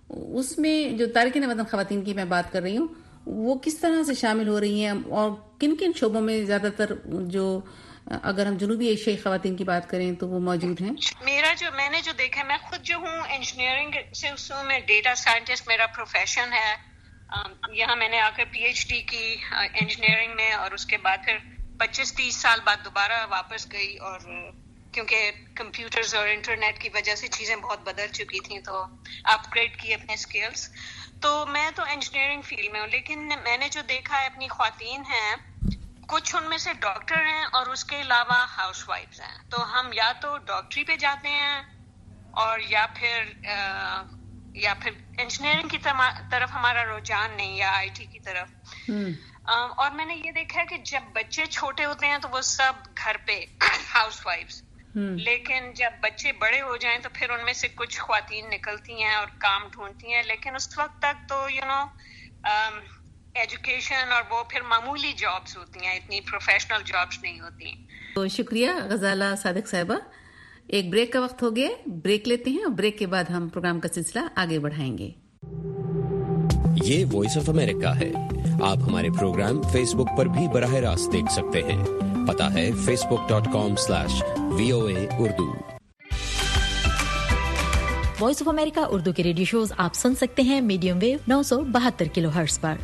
S4: اس میں جو تارکین وطن خواتین کی میں بات کر رہی ہوں, وہ کس طرح سے شامل ہو رہی ہیں اور کن کن شعبوں میں زیادہ تر, جو اگر ہم جنوبی ایشیائی خواتین کی بات کریں تو وہ موجود ہیں؟
S10: میرا جو میں نے جو دیکھا ہے, میں خود جو ہوں انجینئرنگ سے, اس میں ڈیٹا سائنٹسٹ میرا پروفیشن ہے. یہاں میں نے آ کر پی ایچ ڈی کی انجینئرنگ میں, اور اس کے بعد پھر پچیس تیس سال بعد دوبارہ واپس گئی, اور کیونکہ کمپیوٹرز اور انٹرنیٹ کی وجہ سے چیزیں بہت بدل چکی تھیں تو اپ گریڈ کی اپنے اسکلس. تو میں تو انجینئرنگ فیلڈ میں ہوں, لیکن میں نے جو دیکھا ہے اپنی خواتین ہیں, کچھ ان میں سے ڈاکٹر ہیں اور اس کے علاوہ ہاؤس وائفز ہیں. تو ہم یا تو ڈاکٹری پہ جاتے ہیں اور یا پھر آ, یا پھر انجینئرنگ کی طرف ہمارا رجحان نہیں, یا آئی ٹی کی طرف. اور میں نے یہ دیکھا ہے کہ جب بچے چھوٹے ہوتے ہیں تو وہ سب گھر پہ ہاؤس وائفز, لیکن جب بچے بڑے ہو جائیں تو پھر ان میں سے کچھ خواتین نکلتی ہیں اور کام ڈھونڈتی ہیں, لیکن اس وقت تک تو یو نو ایجوکیشن اور وہ پھر معمولی جابس ہوتی ہیں, اتنی پروفیشنل جابس نہیں ہوتی.
S4: تو شکریہ غزالہ صادق صاحبہ. ایک بریک کا وقت ہو گیا, بریک لیتے ہیں اور بریک کے بعد ہم پروگرام کا سلسلہ آگے بڑھائیں گے.
S2: یہ وائس آف امریکہ ہے. آپ ہمارے پروگرام فیس بک پر بھی براہ راست دیکھ سکتے ہیں. پتہ ہے Facebook dot com slash V O A Urdu.
S7: Voice of America Urdu کے ریڈیو شوز آپ سن سکتے ہیں میڈیم ویو نو سو بہتر کلو ہرٹز پر.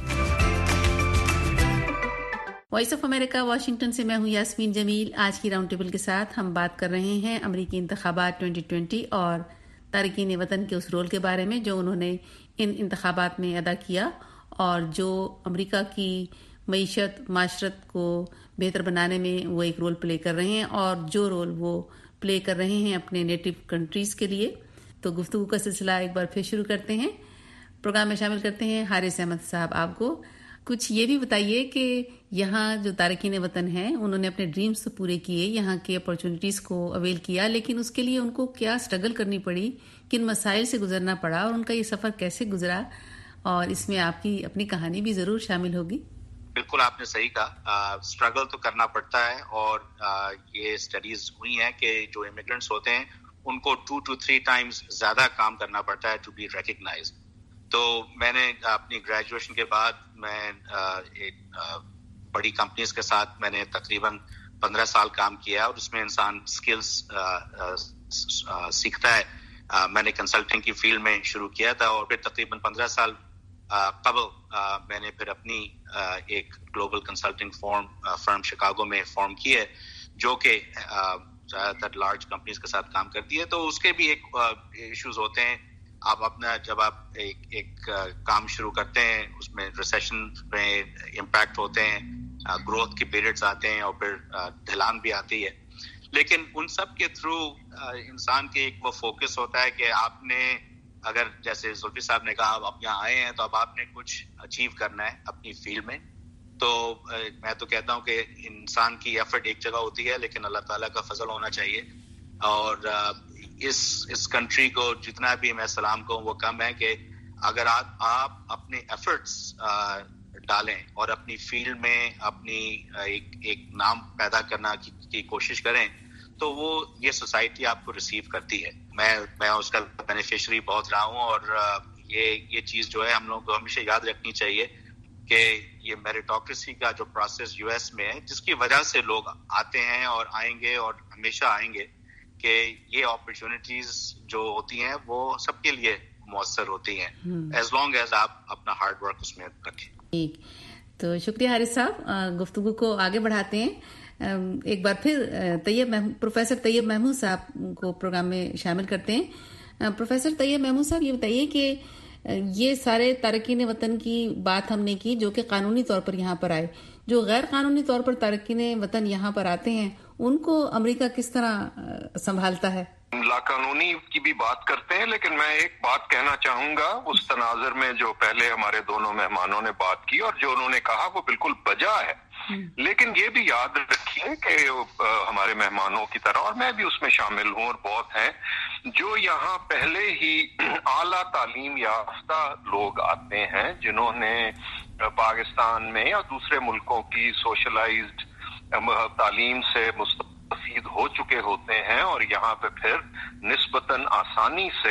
S4: وائس آف امریکہ واشنگٹن سے میں ہوں یاسمین جمیل. آج کی راؤنڈ ٹیبل کے ساتھ ہم بات کر رہے ہیں امریکی انتخابات ٹوئنٹی ٹوئنٹی اور تارکین وطن کے اس رول کے بارے میں جو انہوں نے ان انتخابات میں ادا کیا, اور جو امریکہ کی معیشت معاشرت کو بہتر بنانے میں وہ ایک رول پلے کر رہے ہیں, اور جو رول وہ پلے کر رہے ہیں اپنے نیٹو کنٹریز کے لیے. تو گفتگو کا سلسلہ ایک بار پھر شروع کرتے ہیں. پروگرام میں شامل کرتے ہیں حارث احمد صاحب. آپ کو کچھ یہ بھی بتائیے کہ یہاں جو تارکین وطن ہیں انہوں نے اپنے ڈریمز تو پورے کیے, یہاں کے اپرچونٹیز کو اویل کیا, لیکن اس کے لیے ان کو کیا اسٹرگل کرنی پڑی, کن مسائل سے گزرنا پڑا, اور ان کا یہ سفر کیسے گزرا, اور اس میں آپ کی اپنی کہانی بھی ضرور شامل ہوگی.
S5: بالکل آپ نے صحیح کہا, اسٹرگل تو کرنا پڑتا ہے, اور آ, یہ اسٹڈیز ہوئی ہیں کہ جو امیگرینٹس ہوتے ہیں ان کو ٹو ٹو تھری ٹائمز زیادہ کام کرنا پڑتا ہے ٹو بی ریکگنائزڈ. تو میں نے اپنی گریجویشن کے بعد میں ایک بڑی کمپنیز کے ساتھ میں نے تقریباً پندرہ سال کام کیا, اور اس میں انسان اسکلز سیکھتا ہے. میں نے کنسلٹنگ کی فیلڈ میں شروع کیا تھا, اور پھر تقریباً پندرہ سال قبل میں نے پھر اپنی ایک global consulting firm firm Chicago میں فارم کی ہے, جو کہ زیادہ تر لارج کمپنیز کے ساتھ کام کرتی ہے. تو اس کے بھی ایک ایشوز ہوتے ہیں. آپ اپنا جب آپ ایک ایک کام شروع کرتے ہیں اس میں ریسیشن میں امپیکٹ ہوتے ہیں, گروتھ کے پیریڈز آتے ہیں, اور پھر ڈھلان بھی آتی ہے. لیکن ان سب کے تھرو انسان کے ایک وہ فوکس ہوتا ہے کہ آپ نے, اگر جیسے زلفی صاحب نے کہا آپ یہاں آئے ہیں تو اب آپ نے کچھ اچیو کرنا ہے اپنی فیلڈ میں. تو میں تو کہتا ہوں کہ انسان کی ایفرٹ ایک جگہ ہوتی ہے, لیکن اللہ تعالیٰ کا فضل ہونا چاہیے. اور اس اس کنٹری کو جتنا بھی میں سلام کہوں وہ کم ہے کہ اگر آپ آپ اپنے ایفرٹس ڈالیں اور اپنی فیلڈ میں اپنی ایک ایک نام پیدا کرنا کی, کی کوشش کریں تو وہ یہ سوسائٹی آپ کو ریسیو کرتی ہے. میں میں اس کا بینیفیشری بہت رہا ہوں اور یہ یہ چیز جو ہے ہم لوگوں کو ہمیشہ یاد رکھنی چاہیے کہ یہ میریٹوکریسی کا جو پروسیس یو ایس میں ہے جس کی وجہ سے لوگ آتے ہیں اور آئیں گے اور ہمیشہ آئیں گے کہ یہ اپرچونٹیز جو ہوتی ہیں وہ سب کے لیے مؤثر ہوتی ہیں ایز لانگ ایز آپ اپنا ہارڈ ورک اس میں رکھیں.
S4: ٹھیک، تو شکریہ حارث صاحب. گفتگو کو آگے بڑھاتے ہیں. ایک بار پھر طیب پروفیسر طیب محمود صاحب کو پروگرام میں شامل کرتے ہیں. پروفیسر طیب محمود صاحب یہ بتائیے کہ یہ سارے تارکین وطن کی بات ہم نے کی جو کہ قانونی طور پر یہاں پر آئے، جو غیر قانونی طور پر تارکین وطن یہاں پر آتے ہیں ان کو امریکہ کس طرح سنبھالتا ہے؟
S8: لاقانونی کی بھی بات کرتے ہیں، لیکن میں ایک بات کہنا چاہوں گا اس تناظر میں جو پہلے ہمارے دونوں مہمانوں نے بات کی اور جو انہوں نے کہا وہ بالکل بجا ہے. لیکن یہ بھی یاد رکھیے کہ ہمارے مہمانوں کی طرح اور میں بھی اس میں شامل ہوں اور بہت ہیں جو یہاں پہلے ہی اعلیٰ تعلیم یافتہ لوگ آتے ہیں جنہوں نے پاکستان میں یا دوسرے ملکوں کی سوشلائزڈ تعلیم سے مستفید ہو چکے ہوتے ہیں اور یہاں پہ پھر نسبتاً آسانی سے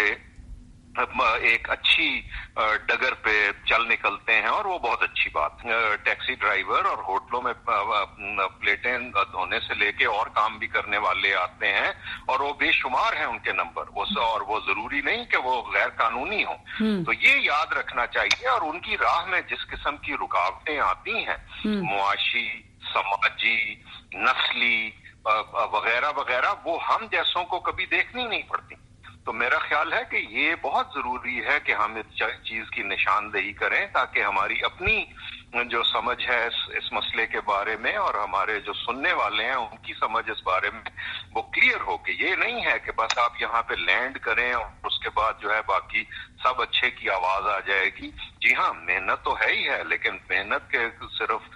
S8: ایک اچھی ڈگر پہ چل نکلتے ہیں اور وہ بہت اچھی بات. ٹیکسی ڈرائیور اور ہوٹلوں میں پلیٹیں دھونے سے لے کے اور کام بھی کرنے والے آتے ہیں اور وہ بے شمار ہیں ان کے نمبر وہ اور وہ ضروری نہیں کہ وہ غیر قانونی ہوں. تو یہ یاد رکھنا چاہیے اور ان کی راہ میں جس قسم کی رکاوٹیں آتی ہیں معاشی، سماجی، نسلی وغیرہ وغیرہ وہ ہم جیسوں کو کبھی دیکھنی نہیں پڑتی. تو میرا خیال ہے کہ یہ بہت ضروری ہے کہ ہم اس چیز کی نشاندہی کریں تاکہ ہماری اپنی جو سمجھ ہے اس, اس مسئلے کے بارے میں اور ہمارے جو سننے والے ہیں ان کی سمجھ اس بارے میں وہ کلیئر ہو کہ یہ نہیں ہے کہ بس آپ یہاں پہ لینڈ کریں اور اس کے بعد جو ہے باقی سب اچھے کی آواز آ جائے گی. جی ہاں محنت تو ہے ہی ہے لیکن محنت کے صرف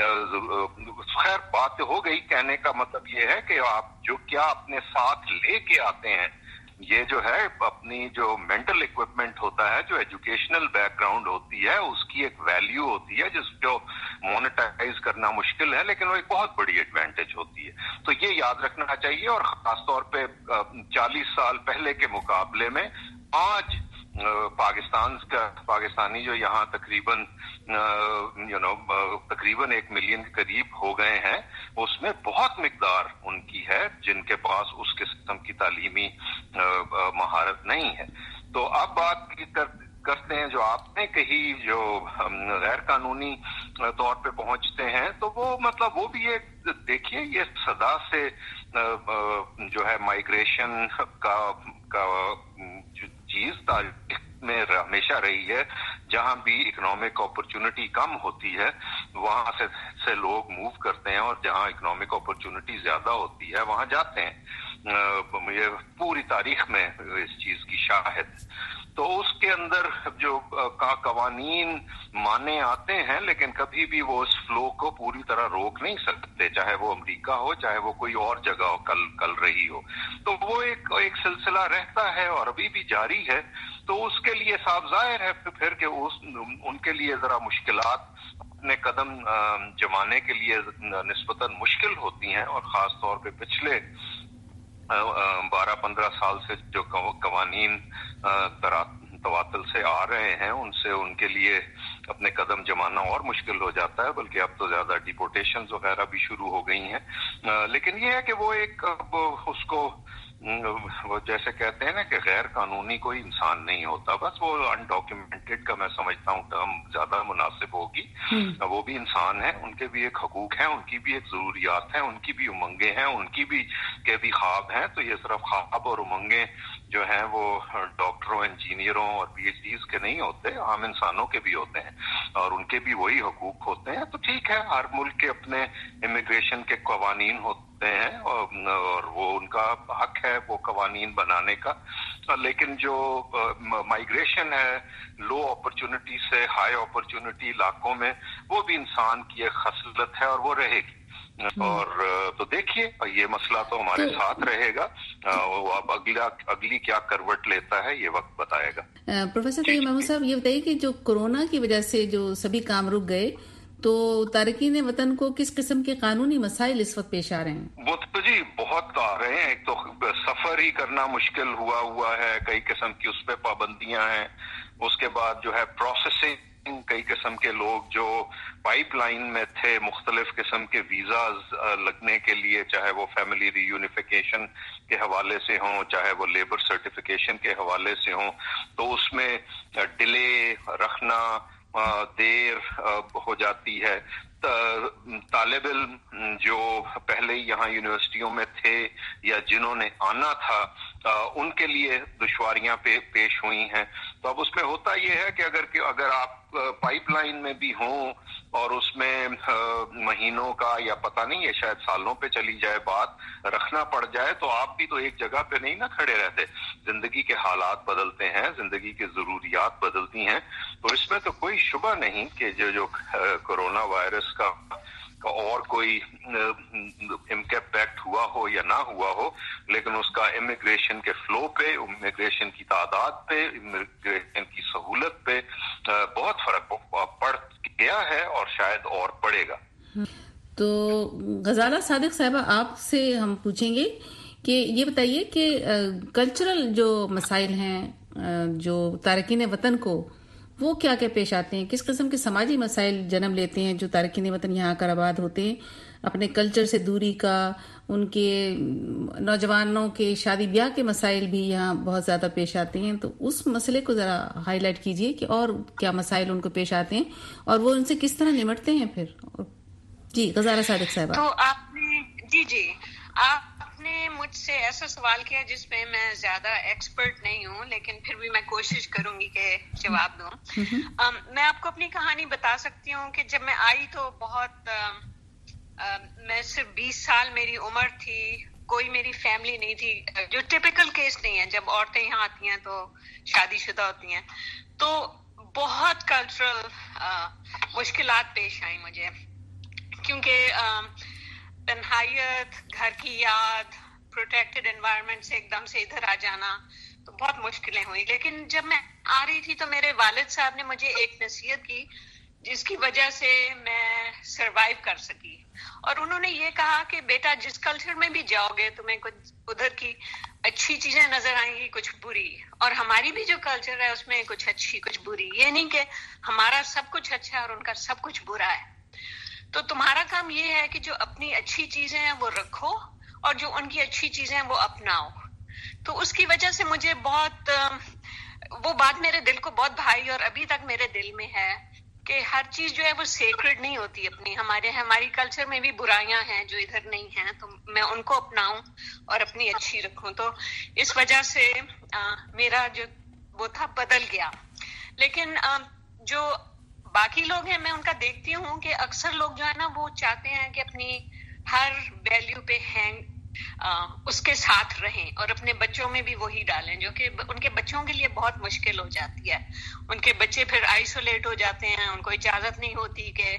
S8: خیر بات ہو گئی. کہنے کا مطلب یہ ہے کہ آپ جو کیا اپنے ساتھ لے کے آتے ہیں یہ جو ہے اپنی جو مینٹل اکوپمنٹ ہوتا ہے جو ایجوکیشنل بیک گراؤنڈ ہوتی ہے اس کی ایک ویلیو ہوتی ہے جس کو مونیٹائز کرنا مشکل ہے لیکن وہ ایک بہت بڑی ایڈوانٹیج ہوتی ہے. تو یہ یاد رکھنا چاہیے اور خاص طور پہ چالیس سال پہلے کے مقابلے میں آج پاکستان کا پاکستانی جو یہاں تقریباً یو نو تقریباً ایک ملین کے قریب ہو گئے ہیں اس میں بہت مقدار ان کی ہے جن کے پاس اس قسم کی تعلیمی مہارت نہیں ہے. تو اب بات کرتے ہیں جو آپ نے کہی جو غیر قانونی طور پہ پہنچتے ہیں تو وہ مطلب وہ بھی ایک دیکھیے یہ صدا سے جو ہے مائیگریشن کا کا چیز تاریخ میں ہمیشہ رہی ہے. جہاں بھی اکنامک اپرچونٹی کم ہوتی ہے وہاں سے سے لوگ موو کرتے ہیں اور جہاں اکنامک اپرچونٹی زیادہ ہوتی ہے وہاں جاتے ہیں. یہ پوری تاریخ میں اس چیز کی شاہد. تو اس کے اندر جو قوانین مانے آتے ہیں لیکن کبھی بھی وہ اس فلو کو پوری طرح روک نہیں سکتے چاہے وہ امریکہ ہو چاہے وہ کوئی اور جگہ ہو کل کل رہی ہو. تو وہ ایک ایک سلسلہ رہتا ہے اور ابھی بھی جاری ہے. تو اس کے لیے صاف ظاہر ہے پھر کہ اس ان کے لیے ذرا مشکلات اپنے قدم جمانے کے لیے نسبتاً مشکل ہوتی ہیں اور خاص طور پہ پچھلے بارہ پندرہ سال سے جو قوانین تواتل سے آ رہے ہیں ان سے ان کے لیے اپنے قدم جمانا اور مشکل ہو جاتا ہے. بلکہ اب تو زیادہ ڈیپورٹیشنز وغیرہ بھی شروع ہو گئی ہیں. لیکن یہ ہے کہ وہ ایک اس کو وہ جیسے کہتے ہیں نا کہ غیر قانونی کوئی انسان نہیں ہوتا بس وہ انڈاکیومنٹڈ کا میں سمجھتا ہوں ٹرم زیادہ مناسب ہوگی. وہ بھی انسان ہیں ان کے بھی ایک حقوق ہیں ان کی بھی ایک ضروریات ہیں ان کی بھی امنگیں ہیں ان کی بھی کے بھی خواب ہیں. تو یہ صرف خواب اور امنگیں جو ہیں وہ ڈاکٹروں انجینئروں اور پی ایچ ڈیز کے نہیں ہوتے عام انسانوں کے بھی ہوتے ہیں اور ان کے بھی وہی حقوق ہوتے ہیں. تو ٹھیک ہے ہر ملک کے اپنے امیگریشن کے قوانین ہوتے ہیں اور وہ ان کا حق ہے وہ قوانین بنانے کا. لیکن جو مائیگریشن ہے لو اپرچونٹی سے ہائی اپرچونٹی علاقوں میں وہ بھی انسان کی ایک خصلت ہے اور وہ رہے گی. اور تو دیکھیے یہ مسئلہ تو ہمارے ساتھ رہے گا، اب اگلا اگلی کیا کروٹ لیتا ہے یہ وقت بتائے گا۔
S4: پروفیسر طیب محمود صاحب یہ بتائیے کہ جو کورونا کی وجہ سے جو سبھی کام رک گئے تو تارکین وطن کو کس قسم کے قانونی مسائل اس وقت پیش آ رہے ہیں؟
S8: وہ تو جی بہت آ رہے ہیں، ایک تو سفر ہی کرنا مشکل ہوا ہوا ہے، کئی قسم کی اس پہ پابندیاں ہیں، اس کے بعد جو ہے پروسیسنگ، کئی قسم کے لوگ جو پائپ لائن میں تھے مختلف قسم کے ویزاز لگنے کے لیے، چاہے وہ فیملی ری یونیفیکیشن کے حوالے سے ہوں، چاہے وہ لیبر سرٹیفیکیشن کے حوالے سے ہوں، تو اس میں ڈیلے رکھنا، دیر ہو جاتی ہے۔ طالب علم جو پہلے یہاں یونیورسٹیوں میں تھے یا جنہوں نے آنا تھا ان کے لیے دشواریاں پیش ہوئی ہیں۔ تو اب اس میں ہوتا یہ ہے کہ اگر اگر آپ پائپ لائن میں بھی ہوں اور اس میں مہینوں کا یا پتہ نہیں ہے شاید سالوں پہ چلی جائے بات رکھنا پڑ جائے، تو آپ بھی تو ایک جگہ پہ نہیں نا کھڑے رہتے، زندگی کے حالات بدلتے ہیں، زندگی کی ضروریات بدلتی ہیں۔ تو اس میں تو کوئی شبہ نہیں کہ جو جو کورونا وائرس کا اور کوئی امپیکٹ ہوا ہو یا نہ ہوا ہو، لیکن اس کا امیگریشن کے فلو پہ، امیگریشن کی تعداد پہ، امیگریشن کی سہولت پہ بہت فرق پڑ گیا ہے اور شاید اور پڑے گا۔
S4: تو غزالہ صادق صاحبہ آپ سے ہم پوچھیں گے کہ یہ بتائیے کہ کلچرل جو مسائل ہیں جو تارکین وطن کو وہ کیا کیا پیش آتے ہیں، کس قسم کے سماجی مسائل جنم لیتے ہیں جو تارکین وطن یہاں کر آباد ہوتے ہیں، اپنے کلچر سے دوری کا، ان کے نوجوانوں کے شادی بیاہ کے مسائل بھی یہاں بہت زیادہ پیش آتے ہیں۔ تو اس مسئلے کو ذرا ہائی لائٹ کیجیے کہ اور کیا مسائل ان کو پیش آتے ہیں اور وہ ان سے کس طرح نمٹتے ہیں پھر۔ جی غزالہ صادق صاحبہ۔
S10: تو آپ نے جی جی آپ نے مجھ سے ایسا سوال کیا جس میں میں زیادہ ایکسپرٹ نہیں ہوں، لیکن پھر بھی میں کوشش کروں گی کہ جواب دوں۔ میں آپ کو اپنی کہانی بتا سکتی ہوں کہ جب میں آئی تو بہت میں صرف بیس سال میری عمر تھی، کوئی میری فیملی نہیں تھی، جو ٹپیکل کیس نہیں ہے جب عورتیں یہاں آتی ہیں تو شادی شدہ ہوتی ہیں، تو بہت کلچرل مشکلات پیش آئیں مجھے، کیونکہ تنہائیت، گھر کی یاد، پروٹیکٹڈ انوائرمنٹ سے ایک دم سے ادھر آ جانا، تو بہت مشکلیں ہوئی۔ لیکن جب میں آ رہی تھی تو میرے والد صاحب نے مجھے ایک نصیحت کی جس کی وجہ سے میں سروائیو کر سکی، اور انہوں نے یہ کہا کہ بیٹا جس کلچر میں بھی جاؤ گے تمہیں کچھ ادھر کی اچھی چیزیں نظر آئیں گی، کچھ بری، اور ہماری بھی جو کلچر ہے اس میں کچھ اچھی کچھ بری، یہ نہیں کہ ہمارا سب کچھ اچھا ہے اور ان کا سب کچھ برا ہے۔ تو تمہارا کام یہ ہے کہ جو اپنی اچھی چیزیں ہیں وہ رکھو اور جو ان کی اچھی چیزیں ہیں وہ اپناؤ۔ تو اس کی وجہ سے مجھے بہت وہ بات میرے دل کو بہت بھائی، اور ابھی تک میرے دل میں ہے کہ ہر چیز جو ہے وہ سیکرڈ نہیں ہوتی اپنی، ہمارے ہماری کلچر میں بھی برائیاں ہیں جو ادھر نہیں ہیں، تو میں ان کو اپناؤں اور اپنی اچھی رکھوں۔ تو اس وجہ سے آ, میرا جو وہ تھا بدل گیا۔ لیکن آ, جو باقی لوگ ہیں میں ان کا دیکھتی ہوں کہ اکثر لوگ جو ہے نا وہ چاہتے ہیں کہ اپنی ہر ویلیو پہ ہینگ اس کے ساتھ رہیں اور اپنے بچوں میں بھی وہی ڈالیں، جو کہ ان کے بچوں کے لیے بہت مشکل ہو جاتی ہے۔ ان کے بچے پھر آئسولیٹ ہو جاتے ہیں، ان کو اجازت نہیں ہوتی کہ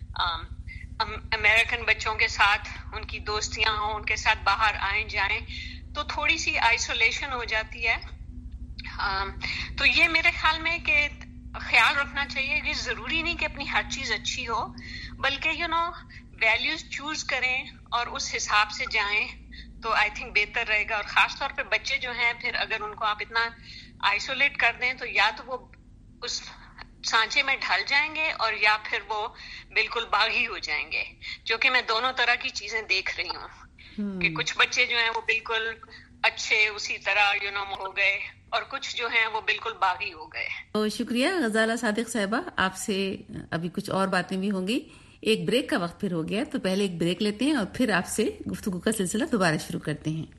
S10: امریکن بچوں کے ساتھ ان کی دوستیاں ہوں، ان کے ساتھ باہر آئیں جائیں، تو تھوڑی سی آئسولیشن ہو جاتی ہے۔ تو یہ میرے خیال میں کہ خیال رکھنا چاہیے کہ ضروری نہیں کہ اپنی ہر چیز اچھی ہو، بلکہ یو نو ویلیوز چوز کریں اور اس حساب سے جائیں تو آئی تھنک بہتر رہے گا۔ اور خاص طور پہ بچے جو ہیں پھر اگر ان کو آپ اتنا آئسولیٹ کر دیں تو یا تو وہ اس سانچے میں ڈھل جائیں گے اور یا پھر وہ بالکل باغی ہو جائیں گے، جو کہ میں دونوں طرح کی چیزیں دیکھ رہی ہوں کہ کچھ بچے جو ہیں وہ بالکل اچھے اسی طرح یو نو ہو گئے اور کچھ جو ہیں وہ بالکل باغی ہو گئے۔
S4: تو شکریہ غزالہ صادق صاحبہ، آپ سے ابھی کچھ اور باتیں بھی ہوں گی۔ ایک بریک کا وقت پھر ہو گیا، تو پہلے ایک بریک لیتے ہیں اور پھر آپ سے گفتگو کا سلسلہ دوبارہ شروع کرتے ہیں۔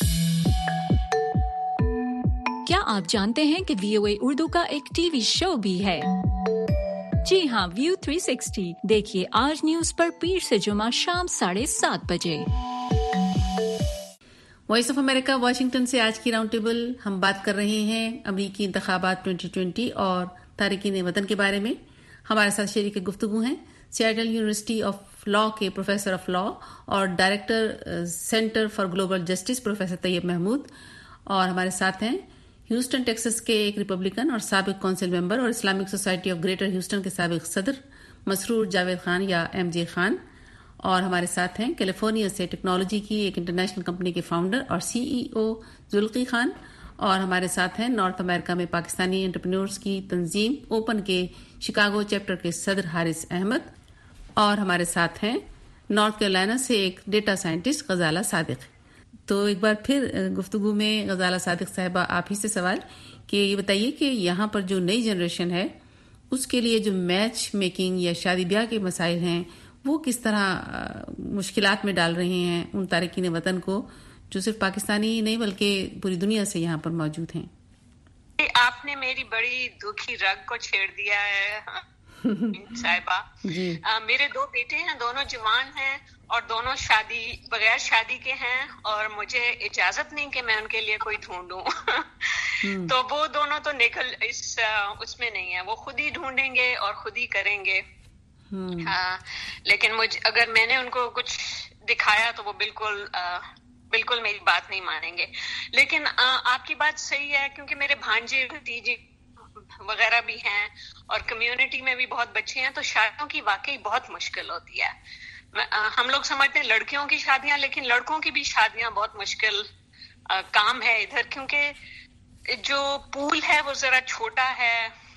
S7: کیا آپ جانتے ہیں کہ وی او اے اردو کا ایک ٹی وی شو بھی ہے؟ جی ہاں، ویو تھری سکسٹی دیکھیے آج نیوز پر پیر سے جمعہ شام ساڑھے سات بجے۔
S4: وائس آف امریکہ واشنگٹن سے آج کی راؤنڈ ٹیبل ہم بات کر رہے ہیں امریکی انتخابات دو ہزار بیس اور تارکین وطن کے بارے میں۔ ہمارے ساتھ شریک گفتگو ہیں سیاٹل یونیورسٹی آف लॉ के प्रोफेसर ऑफ लॉ और director centre for global justice professor Tayyab Mahmud, और हमारे साथ हैं ह्यूस्टन टेक्सास के एक रिपब्लिकन और साबिक काउंसिल मेंबर और Islamic society of greater Houston के साबिक सदर मसरूर जावेद खान या एम जे खान, और हमारे साथ हैं कैलिफोर्निया से टेक्नोलॉजी की एक इंटरनेशनल कंपनी के फाउंडर और सीईओ जुल्की खान, और हमारे साथ हैं नॉर्थ अमेरिका में पाकिस्तानी एंटरप्रेन्योर्स की तंजीम ओपन के शिकागो चैप्टर के सदर हारिस अहमद, और हमारे साथ हैं नॉर्थ कैरोलिना से एक डेटा साइंटिस्ट गजाला सादिक। तो एक बार फिर गुफ्तगू में गजाला सादिक साहिबा आप ही से सवाल कि ये बताइए कि यहाँ पर जो नई जनरेशन है उसके लिए जो मैच मेकिंग या शादी ब्याह के मसाइल हैं वो किस तरह मुश्किलात में डाल रहे हैं उन तारकीन वतन को जो सिर्फ पाकिस्तानी ही नहीं बल्कि पूरी दुनिया से यहाँ पर मौजूद हैं।
S10: आपने मेरी बड़ी दुखी रग को छेड़ दिया है साहिबा। आ, मेरे दो बेटे हैं, दोनों जवान हैं और दोनों शादी बगैर शादी के हैं, और मुझे इजाजत नहीं कि मैं उनके लिए कोई ढूंढूं। तो वो दोनों तो निकल इस उसमें नहीं है, वो खुद ही ढूंढेंगे और खुद ही करेंगे। हाँ, लेकिन मुझे अगर मैंने उनको कुछ दिखाया तो वो बिल्कुल आ, बिल्कुल मेरी बात नहीं मानेंगे। लेकिन आ, आपकी बात सही है, क्योंकि मेरे भांजे भतीजे वगैरह भी हैं और कम्युनिटी में भी बहुत बच्चे हैं, तो शादियों की वाकई बहुत मुश्किल होती है। आ, हम लोग समझते हैं लड़कियों की शादियां, लेकिन लड़कों की भी शादियां बहुत मुश्किल आ, काम है इधर, क्योंकि जो पूल है वो जरा छोटा है,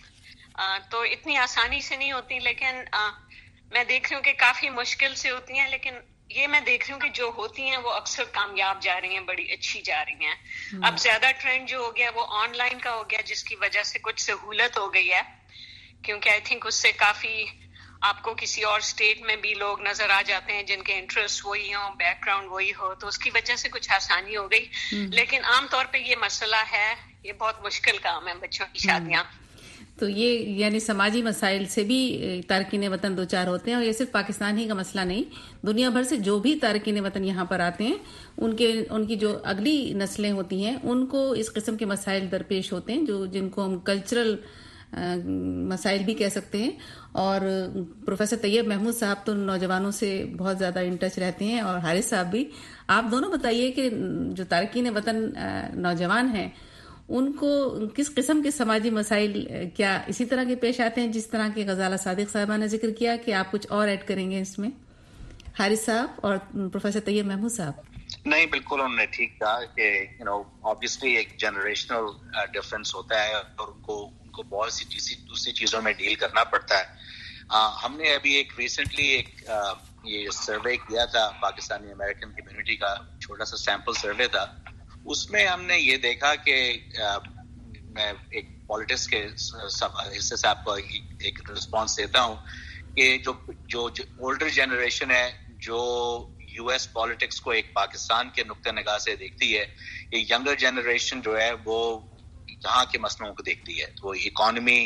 S10: आ, तो इतनी आसानी से नहीं होती। लेकिन आ, मैं देख रही हूँ कि काफी मुश्किल से होती हैं, लेकिन ये मैं देख रही हूँ कि जो होती हैं वो अक्सर कामयाब जा रही हैं, बड़ी अच्छी जा रही हैं। अब ज्यादा ट्रेंड जो हो गया वो ऑनलाइन का हो गया, जिसकी वजह से कुछ सहूलत हो गई है, क्योंकि आई थिंक उससे काफी आपको किसी और स्टेट में भी लोग नजर आ जाते हैं जिनके इंटरेस्ट वही हो, बैकग्राउंड वही हो, तो उसकी वजह से कुछ आसानी हो गई। लेकिन आमतौर पर ये मसला है, ये बहुत मुश्किल काम है बच्चों की शादियां।
S4: तो ये यानी समाजी मसाइल से भी तारकीन वतन दो चार होते हैं, और ये सिर्फ पाकिस्तान ही का मसला नहीं, दुनिया भर से जो भी तारकीन वतन यहाँ पर आते हैं उनके उनकी जो अगली नस्लें होती हैं उनको इस किस्म के मसाइल दरपेश होते हैं, जो जिनको हम कल्चरल मसाइल भी कह सकते हैं। और प्रोफेसर तैयब महमूद साहब तो नौजवानों से बहुत ज़्यादा इन टच रहते हैं, और हारिस साहब भी। आप दोनों बताइए कि जो तारकीन वतन नौजवान हैं उनको किस किस्म के समाजी मसाइल क्या इसी तरह के पेश आते हैं जिस तरह के गजाला सादिक साहिबा ने जिक्र किया, कि आप कुछ और ऐड करेंगे इसमें, हारिस साहब और प्रोफेसर तैयब महमूद साहब?
S5: नहीं, बिल्कुल उन्होंने ठीक कहा कि यू नो ऑब्वियसली एक जनरेशनल डिफरेंस होता है और उनको उनको बहुत सी दूसरी चीजों में डील करना पड़ता है। आ, हमने अभी एक रिसेंटली एक आ, ये सर्वे किया था पाकिस्तानी अमेरिकन कम्युनिटी का, छोटा सा सैंपल सर्वे था। उसमें हमने ये देखा कि मैं एक पॉलिटिक्स के हिस्से से आपको एक रिस्पॉन्स देता हूँ कि जो जो ओल्डर जनरेशन है जो यूएस पॉलिटिक्स को एक पाकिस्तान के नुक्ते निगाह से देखती है, ये यंगर जनरेशन जो है वो यहाँ के मसलों को देखती है। तो इकोनॉमी,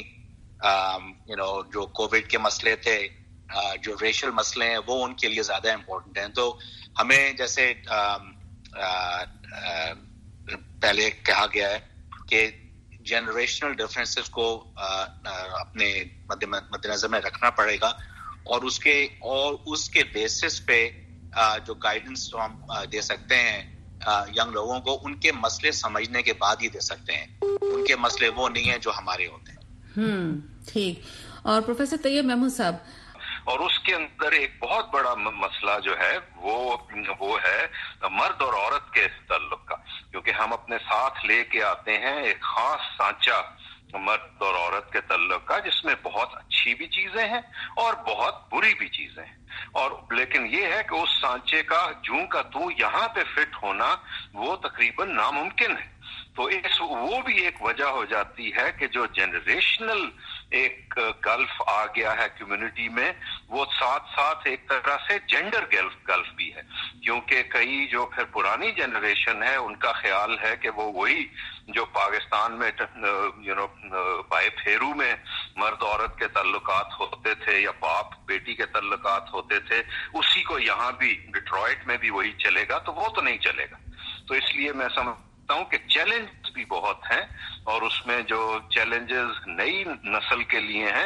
S5: यू नो जो कोविड के मसले थे, uh, जो रेशियल मसले हैं, वो उनके लिए ज्यादा इम्पोर्टेंट हैं। तो हमें जैसे uh, uh, uh, पहले कहा गया है कि जनरेशनल डिफरेंसेस को आ, आ, अपने मद्देनजर में रखना पड़ेगा, और उसके और उसके बेसिस पे आ, जो गाइडेंस हम दे सकते हैं यंग लोगों को, उनके मसले समझने के बाद ही दे सकते हैं। उनके मसले वो नहीं है जो हमारे होते हैं।
S4: हम्म, ठीक। और प्रोफेसर तैयब महमूद साहब,
S8: और उसके अंदर एक बहुत बड़ा मसला जो है वो वो है मर्द और औरत के ताल्लुक का, क्योंकि हम अपने साथ लेके आते हैं एक खास सांचा मर्द और औरत के ताल्लुक का, जिसमें बहुत अच्छी भी चीजें हैं और बहुत बुरी भी चीजें हैं। और लेकिन ये है कि उस सांचे का जूं का तू यहाँ पे फिट होना वो तकरीबन नामुमकिन है। तो इस वो भी एक वजह हो जाती है कि जो जनरेशनल एक गल्फ आ गया है कम्युनिटी में, वो साथ साथ एक तरह से जेंडर गल्फ गल्फ भी है, क्योंकि कई जो फिर पुरानी जनरेशन है उनका ख्याल है कि वो वही जो पाकिस्तान में यू नो भाई फेरू में मर्द औरत के ताल्लुकात होते थे या बाप बेटी के ताल्लुकात होते थे, उसी को यहाँ भी डिट्रॉइट में भी वही चलेगा। तो वो तो नहीं चलेगा। तो इसलिए मैं समझता हूँ कि चैलेंज भी बहुत हैं, और उसमें जो चैलेंजेस नई नस्ल के लिए हैं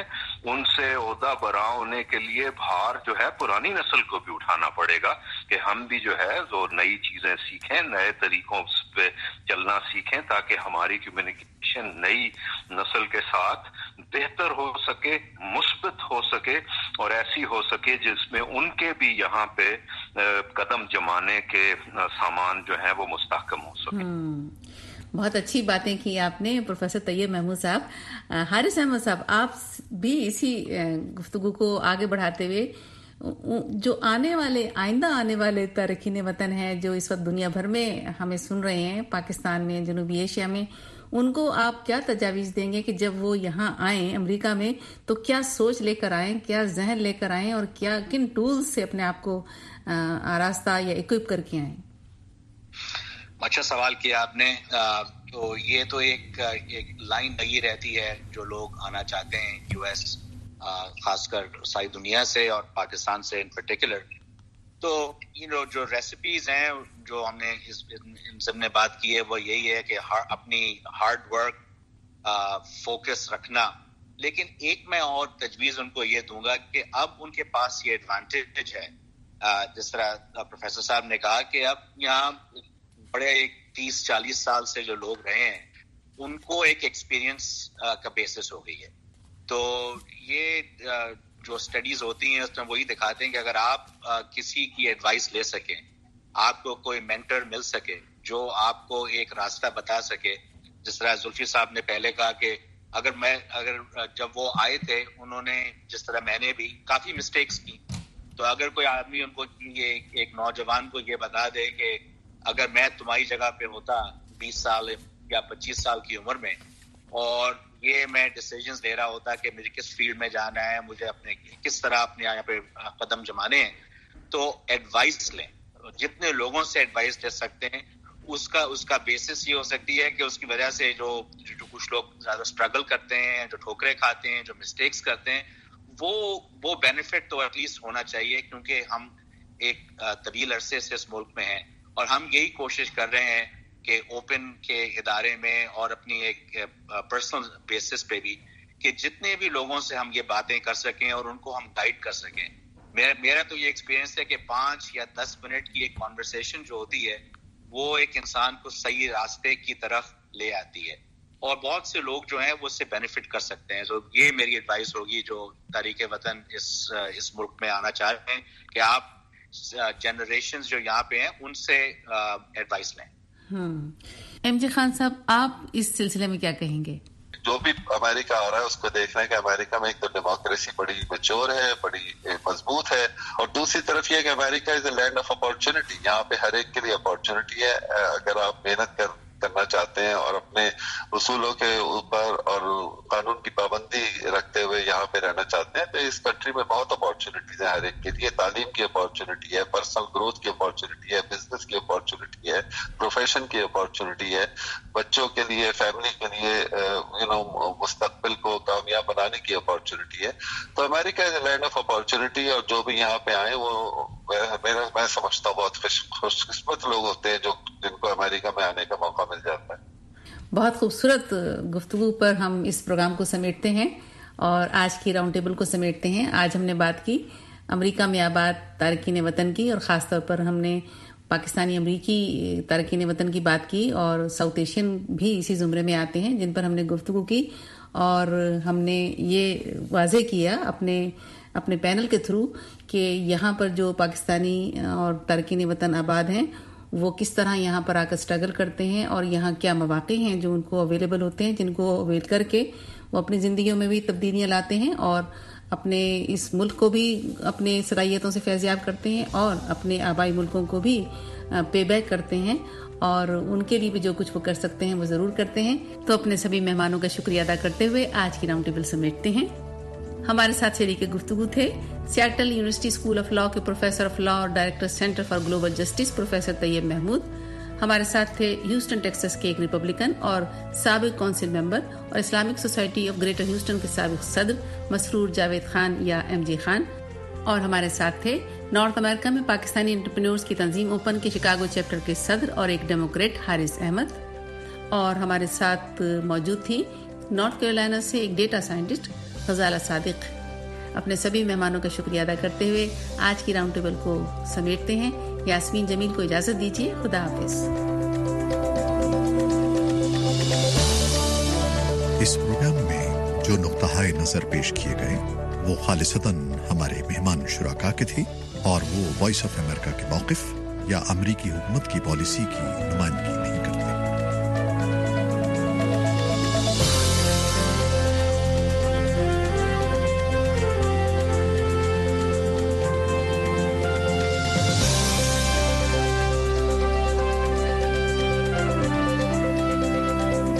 S8: ان سے عہدہ برا ہونے کے لیے بھار جو ہے پرانی نسل کو بھی اٹھانا پڑے گا کہ ہم بھی جو ہے وہ نئی چیزیں سیکھیں, نئے طریقوں پہ چلنا سیکھیں, تاکہ ہماری کمیونیکیشن نئی نسل کے ساتھ بہتر ہو سکے, مثبت ہو سکے اور ایسی ہو سکے جس میں ان کے بھی یہاں پہ قدم جمانے کے سامان جو ہیں وہ مستحکم ہو سکے.
S4: بہت اچھی باتیں کی آپ نے پروفیسر طیب محمود صاحب. حارث احمد صاحب, آپ بھی اسی گفتگو کو آگے بڑھاتے ہوئے جو آنے والے آئندہ آنے والے تارکین وطن ہیں جو اس وقت دنیا بھر میں ہمیں سن رہے ہیں, پاکستان میں, جنوبی ایشیا میں, ان کو آپ کیا تجاویز دیں گے کہ جب وہ یہاں آئیں امریکہ میں تو کیا سوچ لے کر آئیں, کیا ذہن لے کر آئیں اور کیا کن ٹولز سے اپنے آپ کو آراستہ یا اکوپ کر کے آئیں؟
S5: اچھا سوال کیا آپ نے. تو یہ تو ایک ایک لائن لگی رہتی ہے جو لوگ آنا چاہتے ہیں یو ایس, خاص کر ساری دنیا سے اور پاکستان سے ان پرٹیکولر. تو یہ you know, جو ریسیپیز ہیں جو ہم نے ان سب نے بات کی ہے وہ یہی ہے کہ اپنی ہارڈ ورک, فوکس رکھنا. لیکن ایک میں اور تجویز ان کو یہ دوں گا کہ اب ان کے پاس یہ ایڈوانٹیج ہے, جس طرح پروفیسر صاحب نے کہا کہ اب یہاں بڑے ایک تیس چالیس سال سے جو لوگ رہے ہیں ان کو ایک ایکسپیرینس کا بیسس ہو گئی ہے. تو یہ جو اسٹڈیز ہوتی ہیں اس میں وہی دکھاتے ہیں کہ اگر آپ کسی کی ایڈوائس لے سکیں, آپ کو کوئی مینٹر مل سکے جو آپ کو ایک راستہ بتا سکے, جس طرح زلفی صاحب نے پہلے کہا کہ اگر میں اگر جب وہ آئے تھے انہوں نے جس طرح میں نے بھی کافی مسٹیکس کی, تو اگر کوئی آدمی ان کو یہ ایک نوجوان کو یہ بتا دے کہ اگر میں تمہاری جگہ پہ ہوتا بیس سال یا پچیس سال کی عمر میں اور یہ میں ڈیسیجنز لے رہا ہوتا کہ مجھے کس فیلڈ میں جانا ہے, مجھے اپنے کس طرح اپنے یہاں پہ قدم جمانے ہیں, تو ایڈوائس لیں. جتنے لوگوں سے ایڈوائس لے سکتے ہیں اس کا اس کا بیسس یہ ہو سکتی ہے کہ اس کی وجہ سے جو جو کچھ لوگ زیادہ اسٹرگل کرتے ہیں, جو ٹھوکریں کھاتے ہیں, جو مسٹیکس کرتے ہیں, وہ وہ بینیفٹ تو ایٹ لیسٹ ہونا چاہیے, کیونکہ ہم ایک طویل عرصے سے اس ملک میں ہیں اور ہم یہی کوشش کر رہے ہیں کہ اوپن کے ادارے میں اور اپنی ایک پرسنل بیسس پہ بھی کہ جتنے بھی لوگوں سے ہم یہ باتیں کر سکیں اور ان کو ہم گائیڈ کر سکیں. میرا میرا تو یہ ایکسپیرینس ہے کہ پانچ یا دس منٹ کی ایک کانورسیشن جو ہوتی ہے وہ ایک انسان کو صحیح راستے کی طرف لے آتی ہے, اور بہت سے لوگ جو ہیں وہ اس سے بینیفٹ کر سکتے ہیں. تو یہ میری ایڈوائس ہوگی جو تاریخ وطن اس اس ملک میں آنا چاہ رہے ہیں کہ آپ جنریشنز جو یہاں پہ ہیں ان سے ایڈوائس لیں.
S4: ایم جے خان صاحب, آپ اس سلسلے میں کیا کہیں گے؟
S6: جو بھی امریکہ آ رہا ہے اس کو دیکھ رہے ہیں کہ امریکہ میں ایک تو ڈیموکریسی بڑی میچور ہے, بڑی مضبوط ہے, اور دوسری طرف یہ کہ America is a land of opportunity. یہاں پہ ہر ایک کے لیے اپارچونٹی ہے. اگر آپ محنت کر کرنا چاہتے ہیں اور اپنے اصولوں کے اوپر اور قانون کی پابندی رکھتے ہوئے یہاں پہ رہنا چاہتے ہیں تو اس کنٹری میں بہت اپارچونیٹیز ہیں ہر ایک کے لیے. تعلیم کی اپارچونیٹی ہے, پرسنل گروتھ کی اپارچونیٹی ہے, بزنس کی اپارچونیٹی ہے, پروفیشن کی اپارچونیٹی ہے, بچوں کے لیے, فیملی کے لیے یو نو مستقبل کو کامیاب بنانے کی اپارچونیٹی ہے. تو America is a land of opportunity, اور جو بھی یہاں پہ آئے وہ میرا میں سمجھتا ہوں بہت خوش قسمت لوگ ہوتے ہیں جو جن کو امریکہ میں آنے کا موقع مل جاتا ہے.
S4: بہت خوبصورت گفتگو پر ہم اس پروگرام کو سمیٹتے ہیں اور آج کی راؤنڈ ٹیبل کو سمیٹتے ہیں. آج ہم نے بات کی امریکہ میں آباد تارکین وطن کی, اور خاص طور پر ہم نے پاکستانی امریکی تارکین وطن کی بات کی, اور ساؤتھ ایشین بھی اسی زمرے میں آتے ہیں جن پر ہم نے گفتگو کی, اور ہم نے یہ واضح کیا اپنے اپنے پینل کے تھرو کہ یہاں پر جو پاکستانی اور تارکین وطن آباد ہیں وہ کس طرح یہاں پر آ کر اسٹرگل کرتے ہیں, اور یہاں کیا مواقع ہیں جو ان کو اویلیبل ہوتے ہیں, جن کو اویل کر کے وہ اپنی زندگیوں میں بھی تبدیلیاں لاتے ہیں اور اپنے اس ملک کو بھی اپنے صلاحیتوں سے فیضیاب کرتے ہیں اور اپنے آبائی ملکوں کو بھی پے بیک کرتے ہیں, اور ان کے لیے بھی جو کچھ وہ کر سکتے ہیں وہ ضرور کرتے ہیں. تو اپنے سبھی مہمانوں کا شکریہ ادا کرتے ہوئے آج کی راؤنڈ ٹیبل سمیٹتے ہیں. ہمارے ساتھ شریک گفتگو تھے Seattle university school of law کے پروفیسر آف لاء اور director centre for global justice professor Tayyab Mahmud. ہمارے ساتھ تھے ہیوسٹن ٹیکساس کے ایک ریپبلکن اور سابق کونسل ممبر اور Islamic society of greater Houston کے سابق صدر مسرور جاوید خان یا ایم جے خان. اور ہمارے ساتھ تھے نارتھ امریکہ میں پاکستانی انٹرپرینورز کی تنظیم اوپن کے شکاگو چیپٹر کے صدر اور ایک ڈیموکریٹ حارث احمد. اور ہمارے ساتھ موجود تھی نارتھ کیرولینا سے ایک ڈیٹا سائنٹسٹ غزالہ صادق. اپنے سبھی مہمانوں کا شکریہ ادا کرتے ہوئے آج کی راؤنڈ ٹیبل کو سمیٹتے ہیں. یاسمین جمیل کو اجازت دیجیے. خدا حافظ.
S1: اس پروگرام میں جو نقطۂ نظر پیش کیے گئے وہ خالصتاً ہمارے مہمان شرکا کے تھے اور وہ وائس آف امریکہ کے موقف یا امریکی حکومت کی پالیسی کی نمائندگی